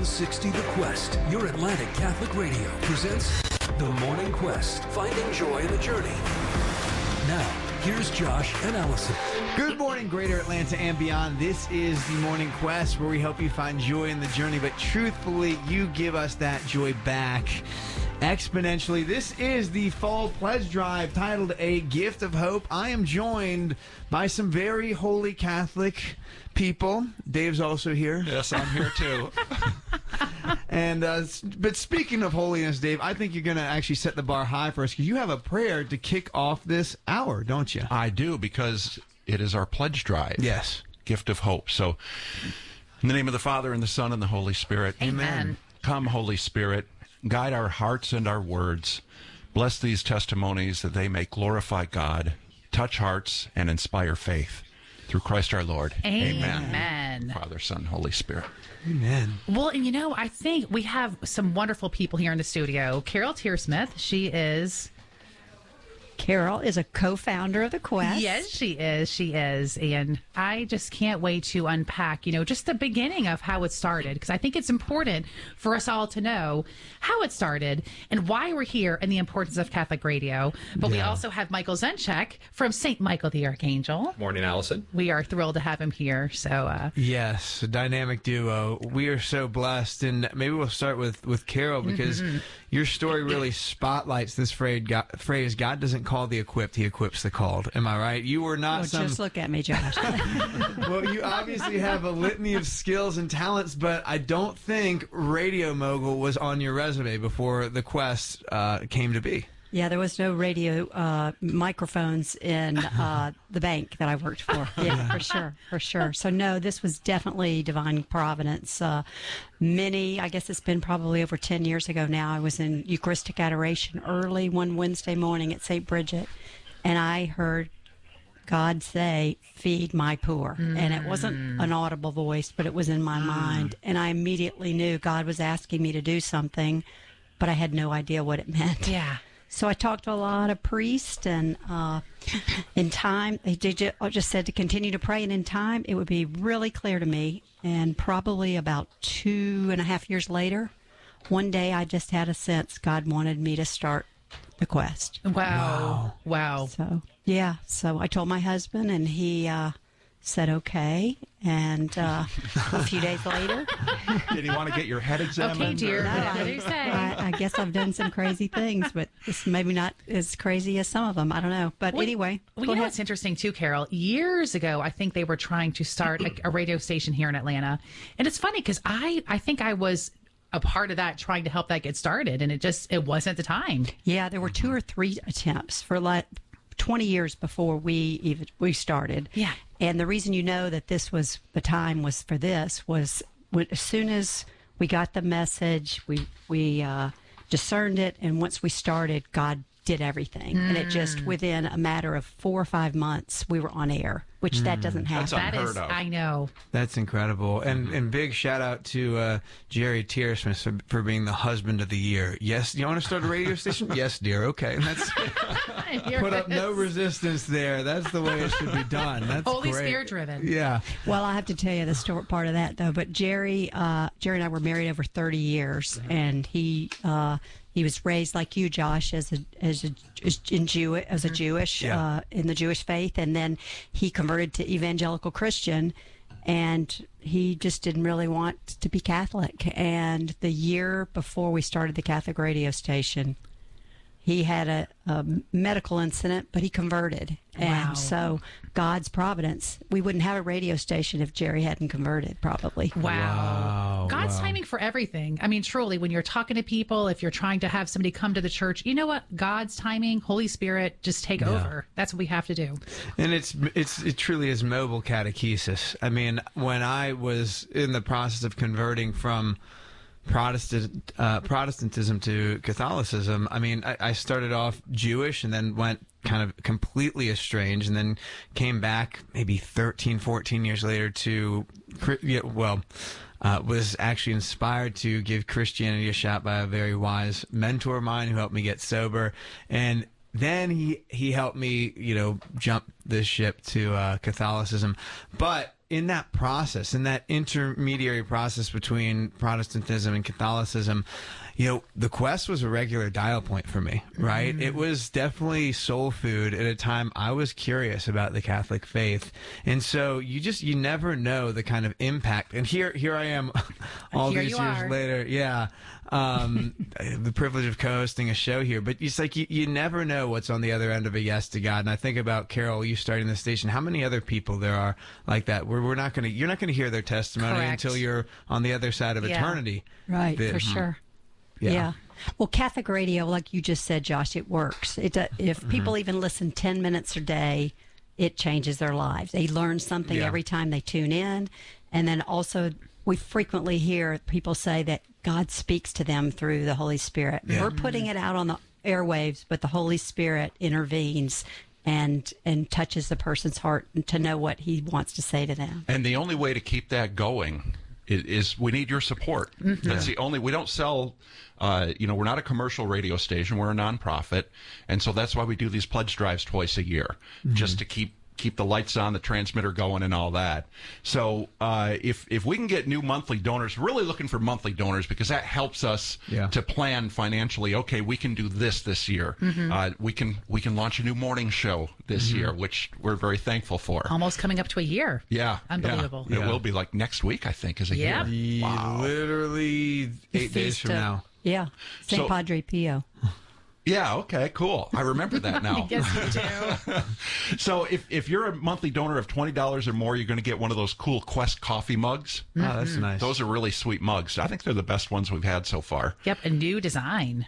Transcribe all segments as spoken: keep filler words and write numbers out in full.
seven sixty The Quest, your Atlantic Catholic Radio, presents The Morning Quest, finding joy in the journey. Now, here's Josh and Allison. Good morning, Greater Atlanta and beyond. This is The Morning Quest, where we help you find joy in the journey, but truthfully, you give us that joy back exponentially. This is the Fall Pledge Drive titled A Gift of Hope. I am joined by some very holy Catholic people. Dave's also here. Yes, I'm here too. And uh, but speaking of holiness, Dave, I think you're going to actually set the bar high for us because you have a prayer to kick off this hour, don't you? I do, because it is our pledge drive. Yes. Gift of hope. So, in the name of the Father, and the Son, and the Holy Spirit. Amen. Come, Holy Spirit, guide our hearts and our words. Bless these testimonies that they may glorify God, touch hearts, and inspire faith. Through Christ our Lord. Amen. Amen. Father, Son, Holy Spirit. Amen. Well, and you know, I think we have some wonderful people here in the studio. Carol Tearsmith, she is... Carol is a co-founder of the Quest. Yes, she is. She is. And I just can't wait to unpack, you know, just the beginning of how it started, because I think it's important for us all to know how it started and why we're here and the importance of Catholic radio. But yeah. We also have Michael Zenchek from Saint Michael the Archangel. Morning, Allison. We are thrilled to have him here. So, uh, yes, a dynamic duo. We are so blessed. And maybe we'll start with, with Carol, because mm-hmm. your story really spotlights this phrase God, phrase, God doesn't call the equipped, he equips the called. Am I right? You were not oh, some... Just look at me, Josh. Well, you obviously have a litany of skills and talents, but I don't think radio mogul was on your resume before the Quest uh, came to be. Yeah, there was no radio uh, microphones in uh, the bank that I worked for. Yeah, for sure, for sure. So, no, this was definitely divine providence. Uh, many, I guess it's been probably over ten years ago now, I was in Eucharistic adoration early one Wednesday morning at Saint Bridget, and I heard God say, feed my poor. Mm. And it wasn't an audible voice, but it was in my mm. mind. And I immediately knew God was asking me to do something, but I had no idea what it meant. Yeah. So I talked to a lot of priests, and uh, in time, they did, I just said to continue to pray, and in time, it would be really clear to me. And probably about two and a half years later, one day I just had a sense God wanted me to start the Quest. Wow. Wow. Wow. So, yeah. So I told my husband, and he uh, said, okay. And uh, a few days later. Did he want to get your head examined? Okay, dear. No, what did he say? I, I guess I've done some crazy things, but it's maybe not as crazy as some of them. I don't know. But well, anyway. Well, you know ahead. what's interesting, too, Carol? Years ago, I think they were trying to start a, a radio station here in Atlanta. And it's funny because I, I think I was a part of that, trying to help that get started. And it just, it wasn't the time. Yeah, there were two or three attempts for like twenty years before we even we started. Yeah. And the reason you know that this was the time was for this was when, as soon as we got the message, we we uh, discerned it, and once we started, God did everything. Mm. And it just, within a matter of four or five months, we were on air, which mm. that doesn't happen. That's that unheard is, of. I know. That's incredible. And and big shout out to uh, Jerry Tearsmith for, for being the husband of the year. Yes, you want to start a radio station? Yes, dear. Okay. And that's put up no resistance there. That's the way it should be done. That's Holy great. Spirit driven. Yeah. Well, I have to tell you the story part of that, though. But Jerry, uh, Jerry and I were married over thirty years, and he uh, he was raised like you, Josh, as a as a as in Jew as a Jewish yeah. uh, in the Jewish faith, and then he converted to evangelical Christian, and he just didn't really want to be Catholic. And the year before we started the Catholic radio station, he had a, a medical incident, but he converted. And wow. so God's providence, we wouldn't have a radio station if Jerry hadn't converted, probably. Wow. Wow. God's wow. timing for everything. I mean, truly, when you're talking to people, if you're trying to have somebody come to the church, you know what? God's timing, Holy Spirit, just take yeah. over. That's what we have to do. And it's it's it truly is mobile catechesis. I mean, when I was in the process of converting from Protestant uh, Protestantism to Catholicism, I mean, I, I started off Jewish and then went kind of completely estranged, and then came back maybe thirteen, fourteen years later to, yeah, well, uh, was actually inspired to give Christianity a shot by a very wise mentor of mine who helped me get sober. And then he, he helped me, you know, jump this ship to uh, Catholicism. But in that process, in that intermediary process between Protestantism and Catholicism, you know, the Quest was a regular dial point for me, right? Mm. It was definitely soul food at a time I was curious about the Catholic faith. And so you just, you never know the kind of impact. And here, here I am all here these years are. later. Yeah. Um, the privilege of co-hosting a show here, but it's like, you, you never know what's on the other end of a yes to God. And I think about Carol, you starting the station, how many other people there are like that where we're not going to, you're not going to hear their testimony Correct. until you're on the other side of Yeah. eternity. Right, The- for sure. Yeah. Yeah. Well, Catholic radio, like you just said, Josh, it works. It do, if Mm-hmm. people even listen ten minutes a day, it changes their lives. They learn something Yeah. every time they tune in. And then also, we frequently hear people say that God speaks to them through the Holy Spirit. Yeah. We're putting it out on the airwaves, but the Holy Spirit intervenes and and touches the person's heart to know what he wants to say to them. And the only way to keep that going is, is we need your support. Mm-hmm. That's the only. We don't sell. Uh, you know, we're not a commercial radio station. We're a nonprofit, and so that's why we do these pledge drives twice a year, Mm-hmm. just to keep keep the lights on, the transmitter going, and all that. So uh, if if we can get new monthly donors, really looking for monthly donors because that helps us Yeah. to plan financially. Okay, we can do this this year. Mm-hmm. Uh, we can we can launch a new morning show this Mm-hmm. year, which we're very thankful for. Almost coming up to a year. Yeah, Unbelievable. yeah. It Yeah. will be like next week, I think, is a Yeah. year. Wow. Literally eight days Feast from of- now. Yeah. Saint So- Padre Pio. Yeah. Okay. Cool. I remember that now. Yes, you do. So if if you're a monthly donor of twenty dollars or more, you're going to get one of those cool Quest coffee mugs. Oh, that's nice. Those are really sweet mugs. I think they're the best ones we've had so far. Yep, a new design.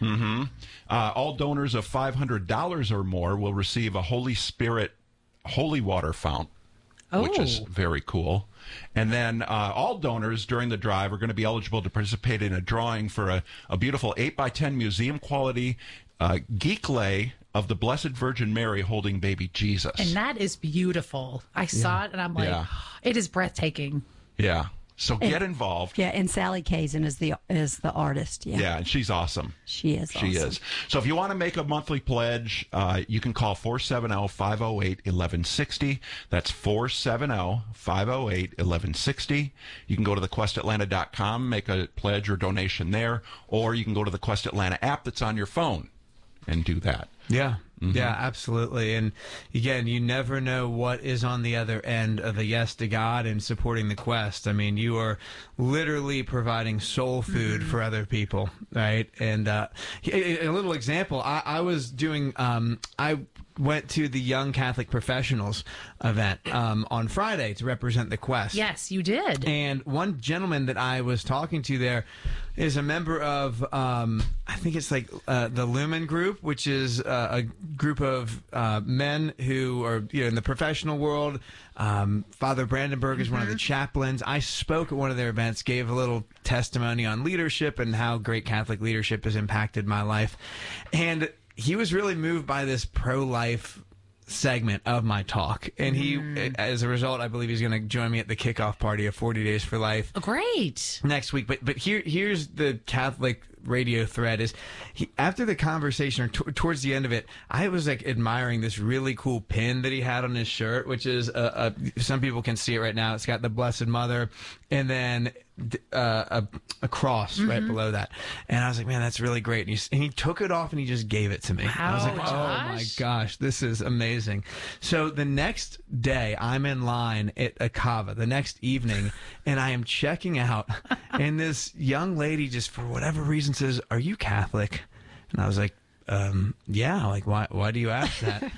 Uh, all donors of five hundred dollars or more will receive a Holy Spirit holy water fount, which is Oh. very cool. And then uh, all donors during the drive are going to be eligible to participate in a drawing for a, a beautiful eight by ten museum quality uh, geek lay of the Blessed Virgin Mary holding baby Jesus. And that is beautiful. I saw it and I'm like, Yeah. it is breathtaking. yeah. So get involved. Yeah, and Sally Kazan is the is the artist. Yeah, Yeah, and she's awesome. she is. She awesome. is. So if you want to make a monthly pledge, uh, you can call four seven zero, five zero eight, one one six zero. That's four seven zero, five zero eight, one one six zero. You can go to the quest atlanta dot com, make a pledge or donation there, or you can go to the Quest Atlanta app that's on your phone and do that. Yeah. Yeah, absolutely. And again, you never know what is on the other end of a yes to God and supporting the Quest. I mean, you are literally providing soul food for other people, right? And uh, a, a little example, I, I was doing, um, I went to the Young Catholic Professionals event um, on Friday to represent the Quest. Yes, you did. And one gentleman that I was talking to there is a member of, um, I think it's like uh, the Lumen Group, which is uh, a group of uh, men who are, you know, in the professional world. Um, Father Brandenburg is one of the chaplains. I spoke at one of their events, gave a little testimony on leadership and how great Catholic leadership has impacted my life. And he was really moved by this pro-life segment of my talk. And he, as a result, I believe he's going to join me at the kickoff party of forty days for Life Oh, great. next week. But but here here's the Catholic radio thread is he, after the conversation or t- towards the end of it, I was like admiring this really cool pin that he had on his shirt, which is a, a, some people can see it right now. It's got the Blessed Mother and then uh, a, a cross right below that. And I was like, man, that's really great. And he, and he took it off and he just gave it to me. I was like, Wow, oh my Josh. gosh, this is amazing. So the next day, I'm in line at a kava the next evening, and I am checking out, and this young lady just for whatever reason says, "Are you Catholic?" And I was like, um, "Yeah." Like, why? Why do you ask that?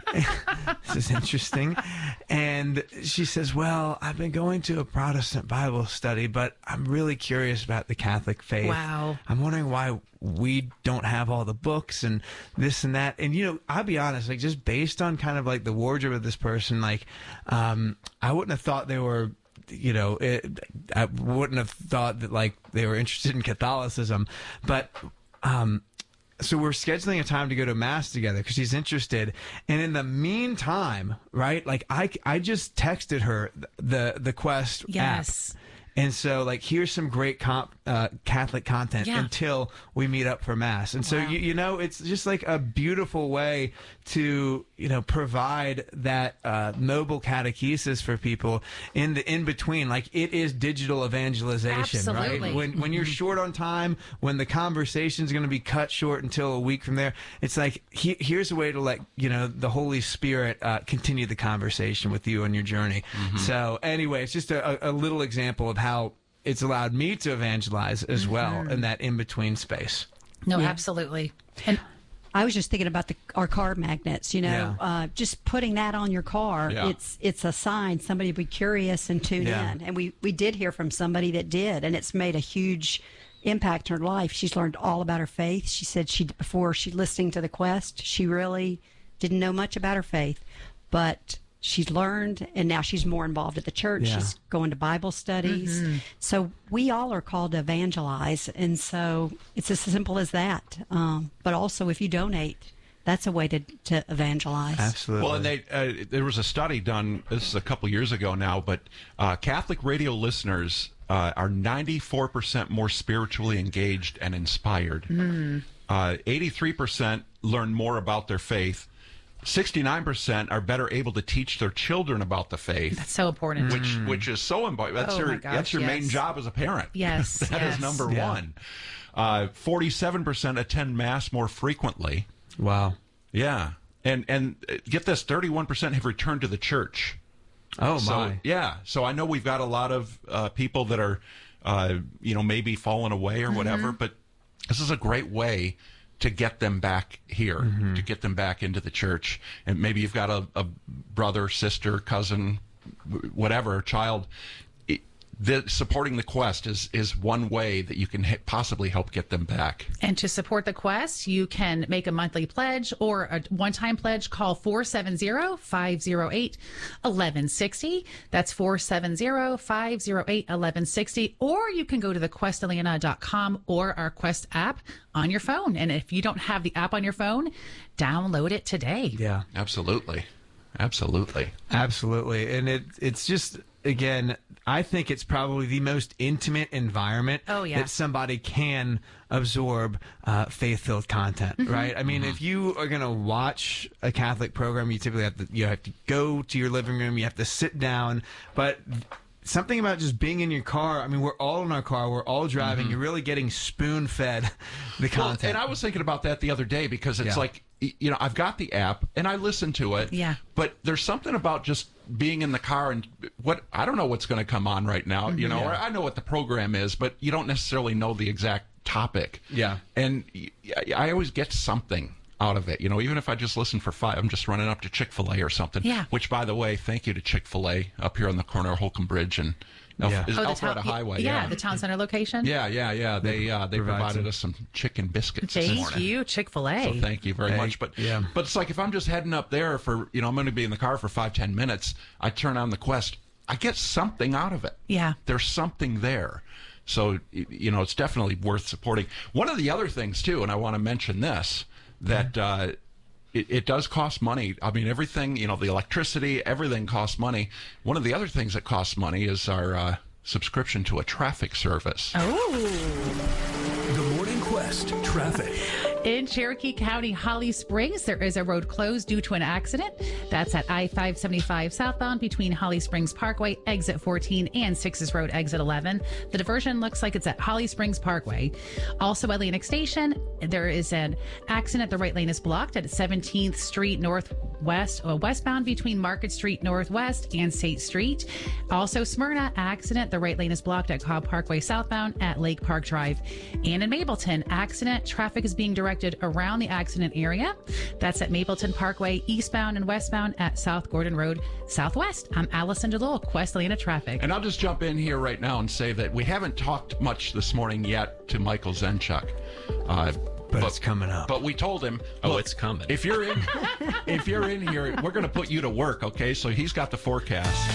This is interesting. And she says, well, I've been going to a Protestant Bible study, but I'm really curious about the Catholic faith. Wow. I'm wondering why we don't have all the books and this and that. And, you know, I'll be honest, like just based on kind of like the wardrobe of this person, like, um, I wouldn't have thought they were, you know, it, I wouldn't have thought that like they were interested in Catholicism, but, um, so we're scheduling a time to go to mass together because she's interested. And in the meantime, right, like I, I just texted her the the Quest Yes. app. And so, like, here's some great comp, uh, Catholic content Yeah. until we meet up for Mass. And so, Wow. you, you know, it's just like a beautiful way to, you know, provide that uh, mobile catechesis for people in the in between. Like, it is digital evangelization, Absolutely. right? When when you're short on time, when the conversation's going to be cut short until a week from there, it's like he, here's a way to let you know the Holy Spirit uh, continue the conversation with you on your journey. So anyway, it's just a, a little example of how it's allowed me to evangelize as well in that in between space. No, Yeah. absolutely. And I was just thinking about the our car magnets. You know, Yeah. uh, just putting that on your car. Yeah. It's it's a sign somebody would be curious and tune Yeah. in. And we we did hear from somebody that did, and it's made a huge impact in her life. She's learned all about her faith. She said she before she listening to the Quest, she really didn't know much about her faith, but she's learned, and now she's more involved at the church. Yeah. She's going to Bible studies. So we all are called to evangelize, and so it's as simple as that. Um, but also, if you donate, that's a way to, to evangelize. Absolutely. Well, and they uh, there was a study done. This is a couple years ago now, but uh, Catholic radio listeners uh, are ninety-four percent more spiritually engaged and inspired. Uh, eighty-three percent learn more about their faith. sixty-nine percent are better able to teach their children about the faith. that's so important. Which, which is so important. That's Oh, your my gosh, that's your main yes. job as a parent. Yes, that is yes. number Yeah. one. Uh, Forty-seven percent attend mass more frequently. wow. Yeah, and and uh, get this: thirty-one percent have returned to the church. Oh So my. yeah, so I know we've got a lot of uh, people that are, uh, you know, maybe falling away or whatever, but this is a great way to get them back here, to get them back into the church. And maybe you've got a, a brother, sister, cousin, wh- whatever, child. It, the, supporting the Quest is is one way that you can h- possibly help get them back. And to support the Quest, you can make a monthly pledge or a one-time pledge. Call four seven zero, five zero eight, one one six zero. That's four seven zero, five zero eight, one one six zero. Or you can go to the quest atlanta dot com or our Quest app on your phone. And if you don't have the app on your phone, download it today. Yeah. Absolutely, absolutely. Absolutely. And it it's just again, I think it's probably the most intimate environment Oh, yeah. that somebody can absorb uh, faith-filled content, Mm-hmm. right? I mean, if you are going to watch a Catholic program, you typically have to you have to go to your living room, you have to sit down, but something about just being in your car. I mean, we're all in our car, we're all driving. You're really getting spoon-fed the Well, content. and I was thinking about that the other day because it's Yeah. like, y- you know, I've got the app and I listen to it. Yeah. But there's something about just being in the car and what I don't know what's going to come on right now, you know, or I know what the program is, but you don't necessarily know the exact topic. Yeah. And y- I always get something out of it, you know, even if I just listen for five, I'm just running up to Chick-fil-A or something. Yeah. Which, by the way, thank you to Chick-fil-A up here on the corner of Holcomb Bridge and Alph- Yeah. is Oh, the Alpharetta town, Highway. yeah, Yeah. the town center location. Yeah, yeah, yeah. They uh, they provide provided some- us some chicken biscuits this Thank morning. you, Chick-fil-A. So thank you very Hey, much. But yeah. but it's like if I'm just heading up there for, you know, I'm going to be in the car for five, ten minutes. I turn on the Quest. I get something out of it. Yeah. There's something there. So, y- you know, it's definitely worth supporting. One of the other things, too, and I want to mention this, that uh, it, it does cost money. I mean, everything, you know, the electricity, everything costs money. One of the other things that costs money is our uh, subscription to a traffic service. Oh. The Morning Quest Traffic. In Cherokee County, Holly Springs, there is a road closed due to an accident. That's at I five seventy-five southbound between Holly Springs Parkway, exit fourteen, and Sixes Road, exit eleven. The diversion looks like it's at Holly Springs Parkway. Also, Atlantic Station, there is an accident. The right lane is blocked at seventeenth Street Northwest, uh, westbound between Market Street Northwest and State Street. Also, Smyrna, accident. The right lane is blocked at Cobb Parkway southbound at Lake Park Drive. And in Mapleton, accident. Traffic is being directed around the accident area. That's at Mapleton Parkway, eastbound and westbound at South Gordon Road, southwest. I'm Allison DeLull, Quest Atlanta Traffic. And I'll just jump in here right now and say that we haven't talked much this morning yet to Michael Zenchuk. Uh, but, it's coming up. But we told him, Oh, look, it's coming. If you're in, if you're in here, we're going to put you to work. Okay, so he's got the forecast.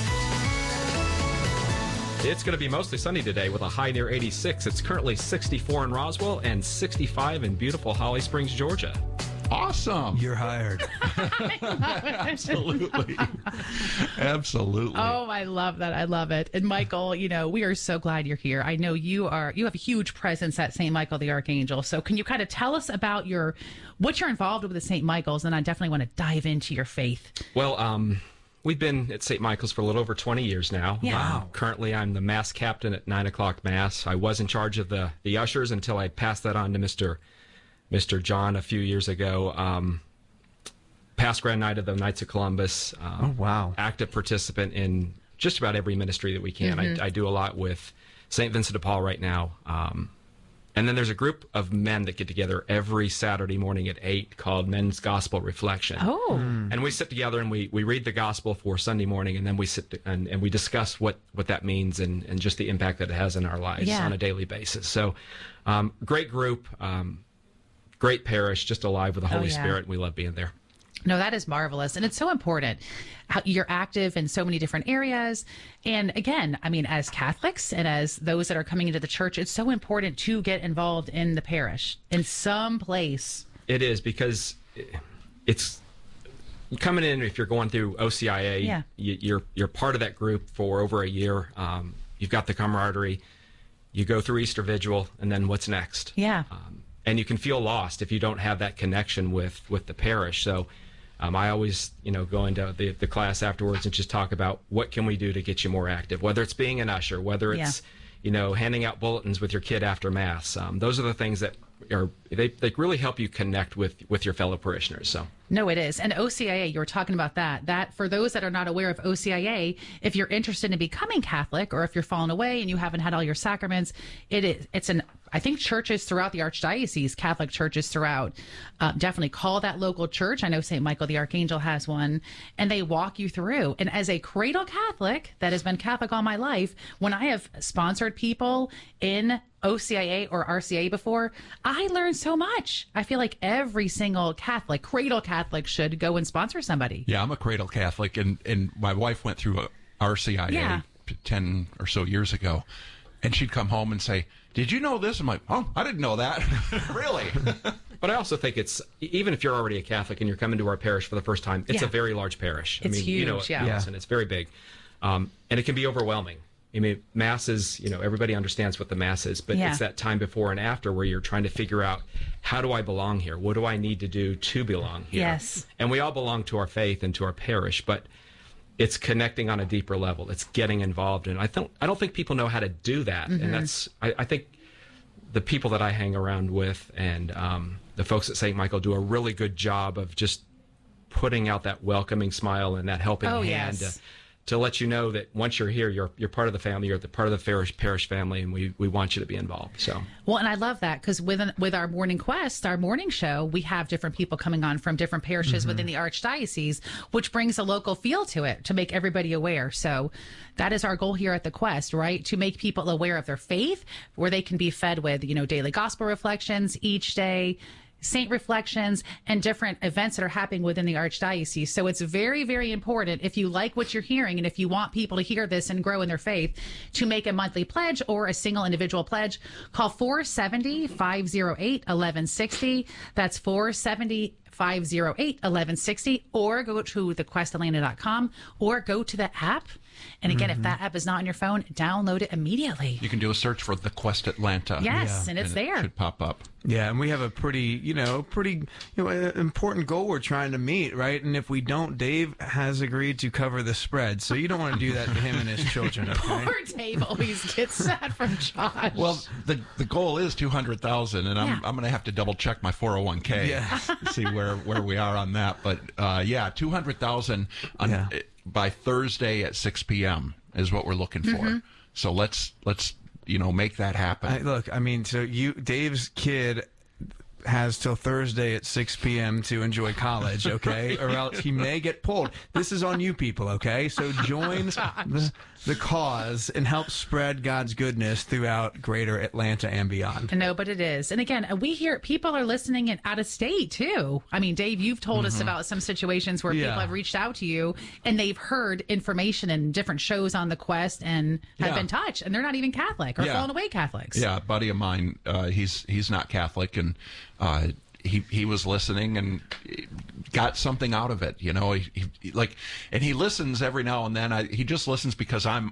It's going to be mostly sunny today with a high near eighty-six. It's currently sixty-four in Roswell and sixty-five in beautiful Holly Springs, Georgia. Awesome. You're hired. Absolutely. Absolutely. Oh, I love that. I love it. And Michael, you know, we are so glad you're here. I know you are, you have a huge presence at Saint Michael the Archangel. So can you kind of tell us about your, what you're involved with at Saint Michael's? And I definitely want to dive into your faith. Well, um, we've been at Saint Michael's for a little over twenty years now. Yeah. Um, Wow. Currently, I'm the Mass captain at nine o'clock Mass. I was in charge of the, the ushers until I passed that on to Mister Mister John a few years ago. Um, past Grand Knight of the Knights of Columbus. Um, Oh, wow. Active participant in just about every ministry that we can. Mm-hmm. I, I do a lot with Saint Vincent de Paul right now. Um, and then there's a group of men that get together every Saturday morning at eight called Men's Gospel Reflection. Oh, And we sit together and we, we read the gospel for Sunday morning, and then we sit to, and, and we discuss what, what that means and, and just the impact that it has in our lives Yeah. on a daily basis. So, um, great group, um, great parish, just alive with the Holy yeah. Spirit. We love being there. no, that is marvelous. And it's so important. How you're active in so many different areas. And again, I mean, as Catholics and as those that are coming into the church, it's so important to get involved in the parish in some place. It is, because it's coming in. If you're going through O C I A, Yeah. you, you're you're part of that group for over a year. Um, you've got the camaraderie. You go through Easter Vigil, and then what's next? Yeah. Um, and you can feel lost if you don't have that connection with with the parish. So um, I always, you know, go into the, the class afterwards and just talk about what can we do to get you more active, whether it's being an usher, whether it's, you know, handing out bulletins with your kid after Mass. Um, those are the things that are, they, they really help you connect with, with your fellow parishioners. So. No, it is. And O C I A, you were talking about that. That, for those that are not aware of O C I A, if you're interested in becoming Catholic, or if you're fallen away and you haven't had all your sacraments, it is, it's an, I think churches throughout the Archdiocese, Catholic churches throughout, uh, definitely call that local church. I know Saint Michael the Archangel has one, and they walk you through. And as a cradle Catholic that has been Catholic all my life, when I have sponsored people in O C I A or R C A before, I learned so much. I feel like every single Catholic, cradle Catholic, should go and sponsor somebody. Yeah, I'm a cradle Catholic, and, and my wife went through a R C I A Yeah. ten or so years ago, and she'd come home and say, "Did you know this?" I'm like, "Oh, I didn't know that." Really? But I also think it's, even if you're already a Catholic and you're coming to our parish for the first time, it's Yeah. a very large parish. It's I mean, you know, huge, yeah. yes, Yeah. and it's very big. Um, and it can be overwhelming. I mean, Mass is, you know, everybody understands what the Mass is, but Yeah. it's that time before and after where you're trying to figure out, how do I belong here? What do I need to do to belong here? Yes. And we all belong to our faith and to our parish, but it's connecting on a deeper level. It's getting involved. And I don't, I don't think people know how to do that. Mm-hmm. And that's, I, I think the people that I hang around with and um, the folks at Saint Michael do a really good job of just putting out that welcoming smile and that helping Oh, hand yes. to, to let you know that once you're here, you're you're part of the family, you're the part of the parish, parish family, and we, we want you to be involved. So. Well, and I love that, because with with our morning quest, our morning show, we have different people coming on from different parishes Mm-hmm. within the Archdiocese, which brings a local feel to it to make everybody aware. So that is our goal here at the Quest, right? To make people aware of their faith, where they can be fed with, you know, daily gospel reflections each day, saint reflections, and different events that are happening within the Archdiocese. So it's very, very important, if you like what you're hearing and if you want people to hear this and grow in their faith, to make a monthly pledge or a single individual pledge. Call four seven zero, five zero eight, one one six zero. That's four seven zero, five zero eight, one one six zero, or go to the quest atlanta dot com, or go to the app. And again, if that app is not on your phone, download it immediately. You can do a search for the Quest Atlanta. Yes, and it's and there. It should pop up. Yeah, and we have a pretty, you know, pretty, you know, uh, important goal we're trying to meet, right? And if we don't, Dave has agreed to cover the spread, so you don't want to do that to him and his children, okay? Poor Dave always gets that from Josh. Well, the the goal is two hundred thousand, and I'm Yeah. I'm going to have to double check my four oh one k Yeah. see where where we are on that. But uh, yeah, two hundred thousand Yeah. by Thursday at six p.m. is what we're looking for. Mm-hmm. So let's let's you know make that happen. I, look, I mean, so you, Dave's kid has till Thursday at six p.m. to enjoy college, okay? Or else he may get pulled. This is on you people, okay? So join the, the cause and help spread God's goodness throughout greater Atlanta and beyond. No, but it is. And again, we hear people are listening in out of state too. I mean, Dave, you've told us about some situations where Yeah. people have reached out to you and they've heard information in different shows on the Quest and have Yeah. been touched, and they're not even Catholic or Yeah. fallen away Catholics. Yeah, a buddy of mine, uh, he's he's not Catholic, and uh, he he was listening and got something out of it. You know, he, he like, and he listens every now and then. I, he just listens because I'm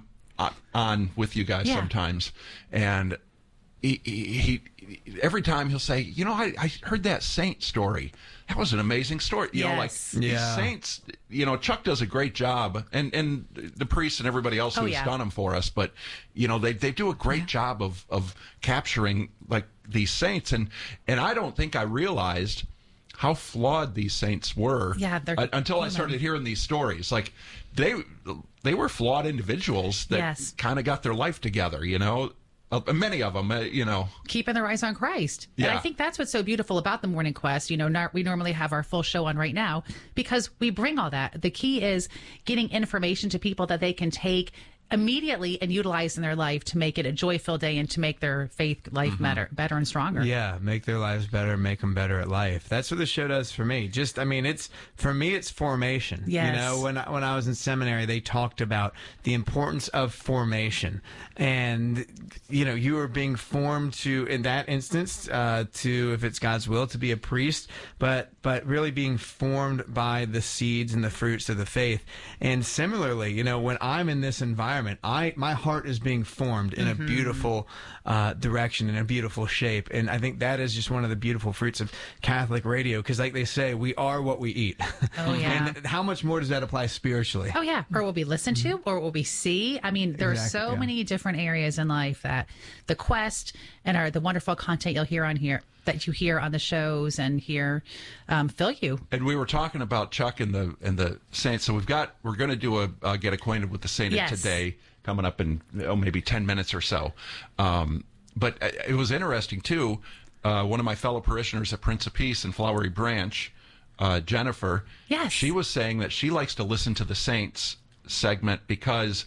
on with you guys Yeah. sometimes, and he, he, he every time he'll say, you know, I, I heard that saint story. That was an amazing story. You know, like Yes. these Yeah. saints. You know, Chuck does a great job, and and the priests and everybody else Oh, who's yeah. done them for us. But you know, they they do a great job of of capturing like these saints, and and I don't think I realized how flawed these saints were. Yeah, they're uh, until I human. started hearing these stories. Like they they were flawed individuals that Yes. kind of got their life together. You know, uh, many of them. Uh, you know, Keeping their eyes on Christ. And Yeah. I think that's what's so beautiful about the Morning Quest. You know, not, we normally have our full show on right now because we bring all that. The key is getting information to people that they can take immediately and utilize in their life to make it a joy-filled day and to make their faith life better, better and stronger. Yeah, make their lives better, make them better at life. That's what the show does for me. Just, I mean, it's for me, it's formation. Yes. You know, when I, when I was in seminary, they talked about the importance of formation, and you know, you are being formed to, in that instance, uh, to, if it's God's will, to be a priest, but but really being formed by the seeds and the fruits of the faith. And similarly, you know, when I'm in this environment, I my heart is being formed in Mm-hmm. a beautiful uh, direction, in a beautiful shape, and I think that is just one of the beautiful fruits of Catholic radio. Because, like they say, we are what we eat. Oh, yeah. And how much more does that apply spiritually? Oh, yeah. Or what we listen to, or what we see. I mean, there Exactly, are so yeah. many different areas in life that the quest and our, the wonderful content you'll hear on here, that you hear on the shows and hear, um, fill you. and we were talking about Chuck and the and the saints. So we've got we're going to do a uh, get acquainted with the saint Yes. of today coming up in oh, maybe ten minutes or so. Um, but uh, it was interesting too. Uh, one of my fellow parishioners at Prince of Peace in Flowery Branch, uh, Jennifer. Yes. She was saying that she likes to listen to the saints segment because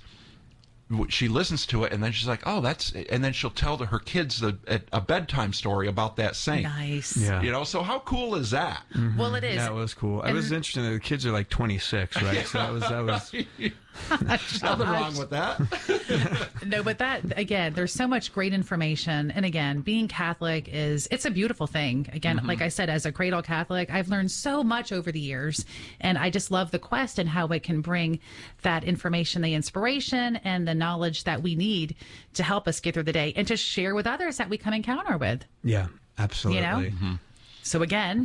w- she listens to it and then she's like, oh, that's, and then she'll tell to her kids a, a, a bedtime story about that saint. Nice. Yeah. You know, so how cool is that? Well, it is. That was cool. It was interesting that the kids are like twenty-six, right? So that was that was Nothing wrong with that. No, but that, again, there's so much great information. And again, being Catholic is, it's a beautiful thing. Again, like I said, as a cradle Catholic, I've learned so much over the years. And I just love the quest and how it can bring that information, the inspiration, and the knowledge that we need to help us get through the day and to share with others that we come encounter with. yeah, absolutely. You know? So again,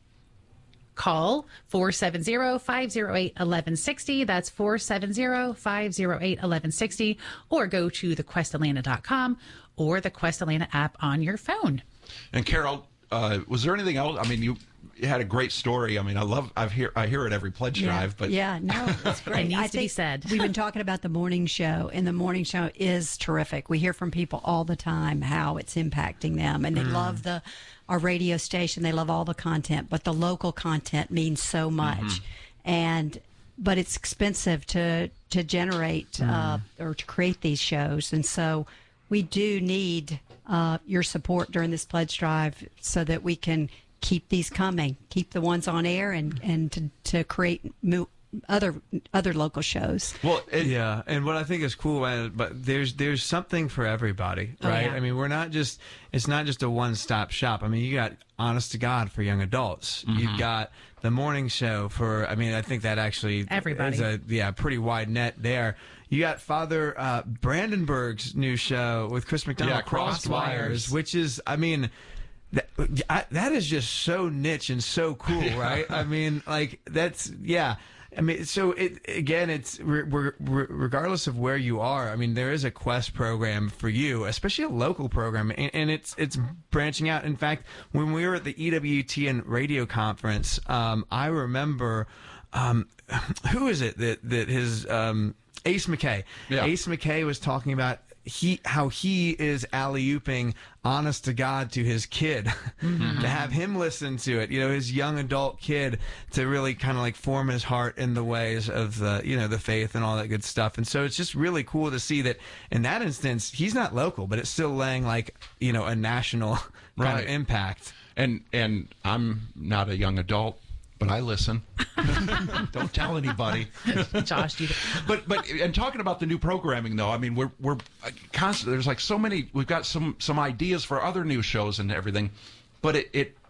call four seven zero, five zero eight, one one six zero. That's four seven zero, five zero eight, one one six zero. Or go to the quest atlanta dot com or the Quest Atlanta app on your phone. And Carol, uh, was there anything else? I mean, you, you had a great story. I mean, I love. I hear. I hear it every pledge drive. But yeah, no, that's great. It needs I to be think said. We've been talking about the morning show, and the morning show is terrific. We hear from people all the time how it's impacting them, and they love the our radio station. They love all the content, but the local content means so much, and but it's expensive to to generate uh, or to create these shows, and so we do need uh, your support during this pledge drive so that we can keep these coming, keep the ones on air, and and to, to create mo- other other local shows. well, it, Yeah, and what I think is cool, uh, but there's there's something for everybody, right? yeah. I mean, we're not just it's not just a one-stop shop. I mean, you got Honest to God for young adults. You've got the morning show for. I mean, I think that actually Everybody. is a yeah pretty wide net there. You got Father uh, Brandenburg's new show with Chris McDonald, Yeah, Crossed Wires. which is, I mean. That, I, that is just so niche and so cool, right? I mean, like that's yeah. I mean, so it again, it's re, re, re- regardless of where you are. I mean, there is a Quest program for you, especially a local program, and, and it's it's branching out. In fact, when we were at the E W T N radio conference, um, I remember um, who is it that that his um, Ace McKay. Yeah. Ace McKay was talking about. He how he is alley-ooping honest to God to his kid to have him listen to it, you know, his young adult kid, to really kind of like form his heart in the ways of the, you know, the faith and all that good stuff. And so it's just really cool to see that in that instance he's not local, but it's still laying like, you know, a national kind Right. of impact. and and I'm not a young adult, but I listen. Don't tell anybody. Josh, you, But but and talking about the new programming though, I mean we're we're constantly there's like so many we've got some some ideas for other new shows and everything, but it, it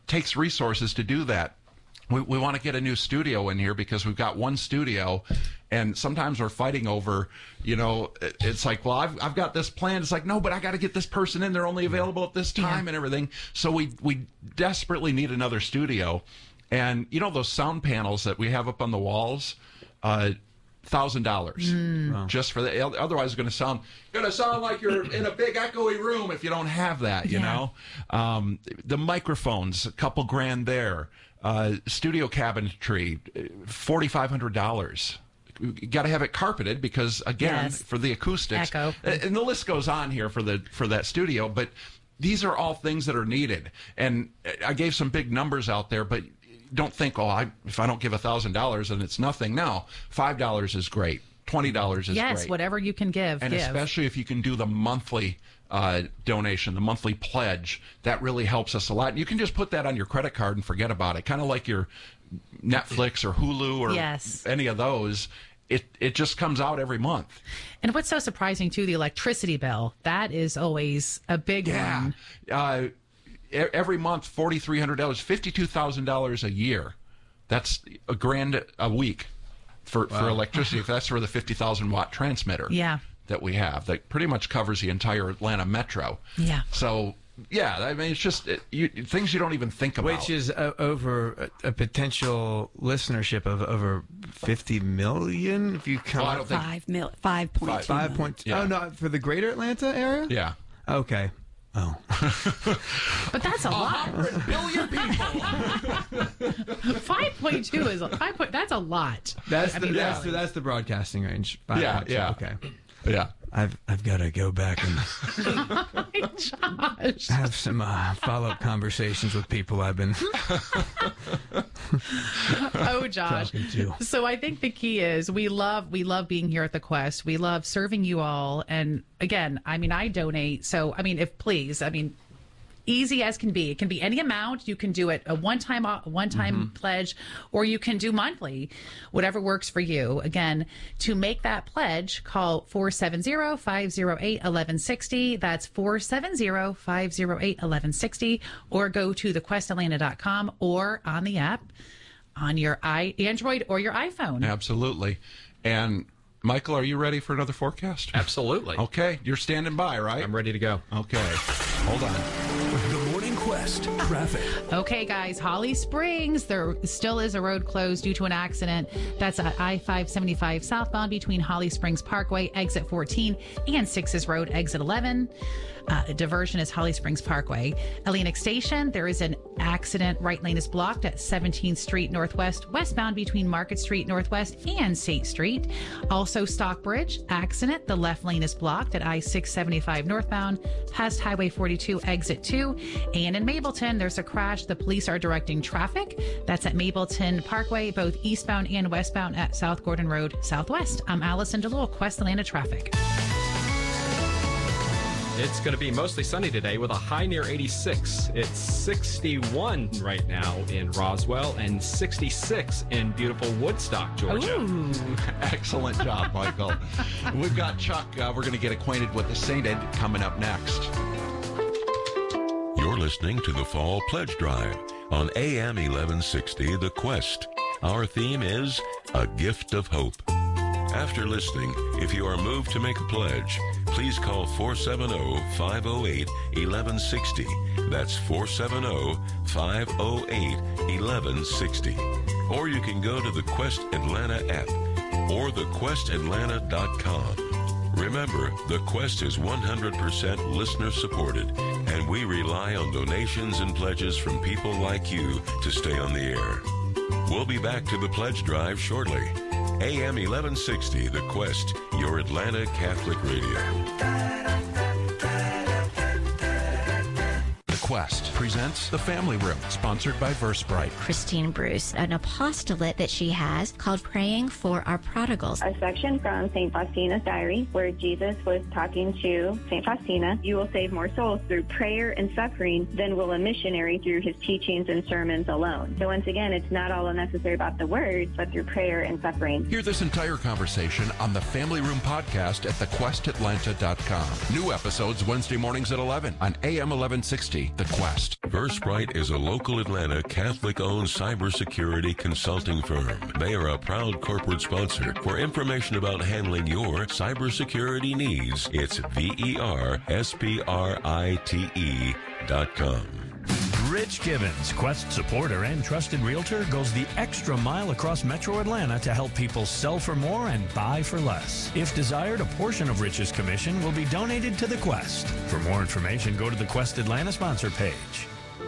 takes resources to do that. We, we want to get a new studio in here because we've got one studio, and sometimes we're fighting over, you know, it, it's like, well, I've, I've got this plan. It's like, no, but I got to get this person in. They're only available at this time, yeah. and everything. So we, we desperately need another studio. And, you know, those sound panels that we have up on the walls, uh, one thousand dollars mm. just for that. Otherwise, it's going to sound going to sound like you're in a big echoey room if you don't have that, you yeah. know. Um, the microphones, a couple grand there. Uh, studio cabinetry, forty-five hundred dollars. You got to have it carpeted because, again, yes. for the acoustics. Echo. And the list goes on here for the for that studio. But these are all things that are needed. And I gave some big numbers out there, but don't think, oh, I, if I don't give one thousand dollars, then it's nothing. No, five dollars is great. twenty dollars is yes, great. Yes, whatever you can give. And give. especially if you can do the monthly uh, donation, the monthly pledge, that really helps us a lot. And you can just put that on your credit card and forget about it. Kind of like your Netflix or Hulu or yes. any of those. It it just comes out every month. And what's so surprising, too, the electricity bill. That is always a big yeah. one. Uh, every month, four thousand three hundred dollars, fifty-two thousand dollars a year. That's a grand a week for, wow. for electricity. If that's for the fifty thousand watt transmitter yeah. that we have, that pretty much covers the entire Atlanta metro. Yeah. So, yeah, I mean, it's just it, you, things you don't even think about. Which is uh, over a, a potential listenership of over fifty million, if you count. Well, I don't think, Five mil, five point two. Five point. Yeah. Oh no, for the Greater Atlanta area. Yeah. Okay. Oh. But that's a lot. one hundred billion people. five point two is a, five point, that's a lot. That's I the mean, that's really. the that's the broadcasting range. Five Yeah, point two. yeah. Okay. Yeah. I've I've got to go back and Josh. have some uh, follow up conversations with people I've been oh, Josh. talking to. So I think the key is we love we love being here at the Quest. We love serving you all. And again, I mean, I donate. So I mean, if please, I mean. Easy as can be. It can be any amount. You can do it a one-time one-time mm-hmm. pledge, or you can do monthly, whatever works for you. Again, to make that pledge, call four seven zero, five zero eight, one one six zero. That's four seven zero, five zero eight, one one six zero, or go to the quest atlanta dot com or on the app on your i Android or your iPhone. Absolutely. And Michael, are you ready for another forecast? Absolutely. Okay, you're standing by, right? I'm ready to go. Okay, hold on. The Morning Quest traffic. Okay, guys, Holly Springs, there still is a road closed due to an accident. That's at I five seventy-five southbound between Holly Springs Parkway, exit fourteen, and Sixes Road, exit eleven. Uh, diversion is Holly Springs Parkway. Atlantic Station, there is an accident. Right lane is blocked at seventeenth Street Northwest, westbound between Market Street Northwest and State Street. Also, Stockbridge, accident. The left lane is blocked at I six seventy-five northbound, past Highway forty-two, exit two. And in Mableton, there's a crash. The police are directing traffic. That's at Mableton Parkway, both eastbound and westbound at South Gordon Road, Southwest. I'm Allison DeLuel, Quest Atlanta Traffic. It's going to be mostly sunny today with a high near eighty-six. It's sixty-one right now in Roswell and sixty-six in beautiful Woodstock, Georgia. Ooh. Excellent job, Michael. We've got Chuck. Uh, we're going to get acquainted with the Sainted coming up next. You're listening to the Fall Pledge Drive on A M eleven sixty, The Quest. Our theme is A Gift of Hope. After listening, if you are moved to make a pledge, please call four seven zero, five zero eight, one one six zero. That's four seven zero, five zero eight, one one six zero. Or you can go to the Quest Atlanta app or the quest atlanta dot com. Remember, the Quest is one hundred percent listener supported, and we rely on donations and pledges from people like you to stay on the air. We'll be back to the pledge drive shortly. A M eleven sixty, The Quest, your Atlanta Catholic radio. The Quest presents The Family Room, sponsored by Versebright. Christine Bruce, an apostolate that she has called Praying for Our Prodigals. A section from Saint Faustina's diary where Jesus was talking to Saint Faustina. You will save more souls through prayer and suffering than will a missionary through his teachings and sermons alone. So once again, it's not all necessary about the words, but through prayer and suffering. Hear this entire conversation on the Family Room podcast at the quest atlanta dot com. New episodes Wednesday mornings at eleven on A M eleven sixty. The Quest. First Bright is a local Atlanta Catholic-owned cybersecurity consulting firm. They are a proud corporate sponsor. For information about handling your cybersecurity needs, it's V E R S P R I T E dot com. Rich Gibbons, Quest supporter and trusted realtor, goes the extra mile across Metro Atlanta to help people sell for more and buy for less. If desired, a portion of Rich's commission will be donated to the Quest. For more information, go to the Quest Atlanta sponsor page.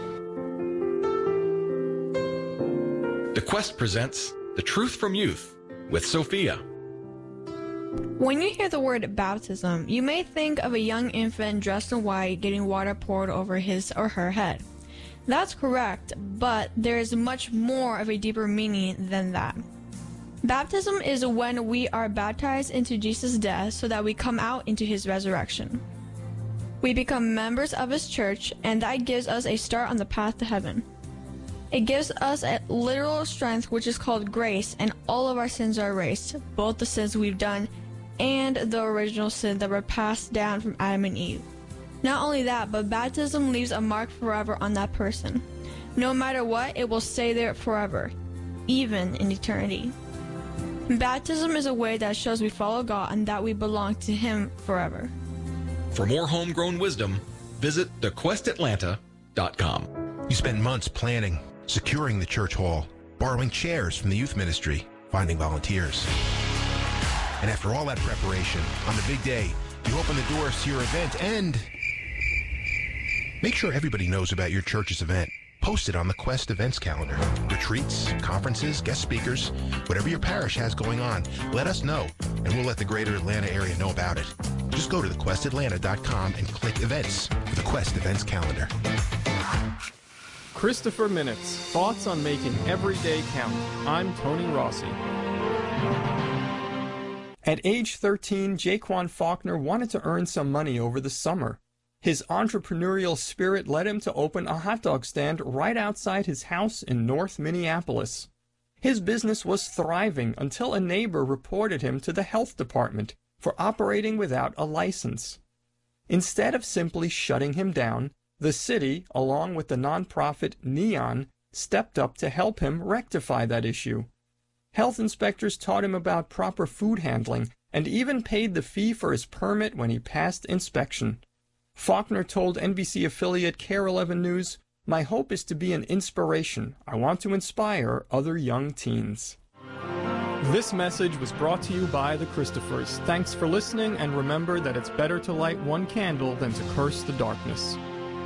The Quest presents The Truth from Youth with Sophia. When you hear the word baptism, you may think of a young infant dressed in white getting water poured over his or her head. That's correct, but there is much more of a deeper meaning than that. Baptism is when we are baptized into Jesus' death so that we come out into his resurrection. We become members of his church, and that gives us a start on the path to heaven. It gives us a literal strength which is called grace, and all of our sins are erased, both the sins we've done and the original sin that were passed down from Adam and Eve. Not only that, but baptism leaves a mark forever on that person. No matter what, it will stay there forever, even in eternity. Baptism is a way that shows we follow God and that we belong to him forever. For more homegrown wisdom, visit the quest atlanta dot com. You spend months planning, securing the church hall, borrowing chairs from the youth ministry, finding volunteers. And after all that preparation, on the big day, you open the doors to your event and make sure everybody knows about your church's event. Post it on the Quest events calendar. Retreats, conferences, guest speakers, whatever your parish has going on, let us know, and we'll let the greater Atlanta area know about it. Just go to the quest atlanta dot com and click events for the Quest events calendar. Christopher Minutes, thoughts on making every day count. I'm Tony Rossi. At age thirteen, Jaquan Faulkner wanted to earn some money over the summer. His entrepreneurial spirit led him to open a hot dog stand right outside his house in North Minneapolis. His business was thriving until a neighbor reported him to the health department for operating without a license. Instead of simply shutting him down, the city, along with the nonprofit Neon, stepped up to help him rectify that issue. Health inspectors taught him about proper food handling and even paid the fee for his permit when he passed inspection. Faulkner told N B C affiliate Care eleven News, "My hope is to be an inspiration. I want to inspire other young teens." This message was brought to you by the Christophers. Thanks for listening, and remember that it's better to light one candle than to curse the darkness.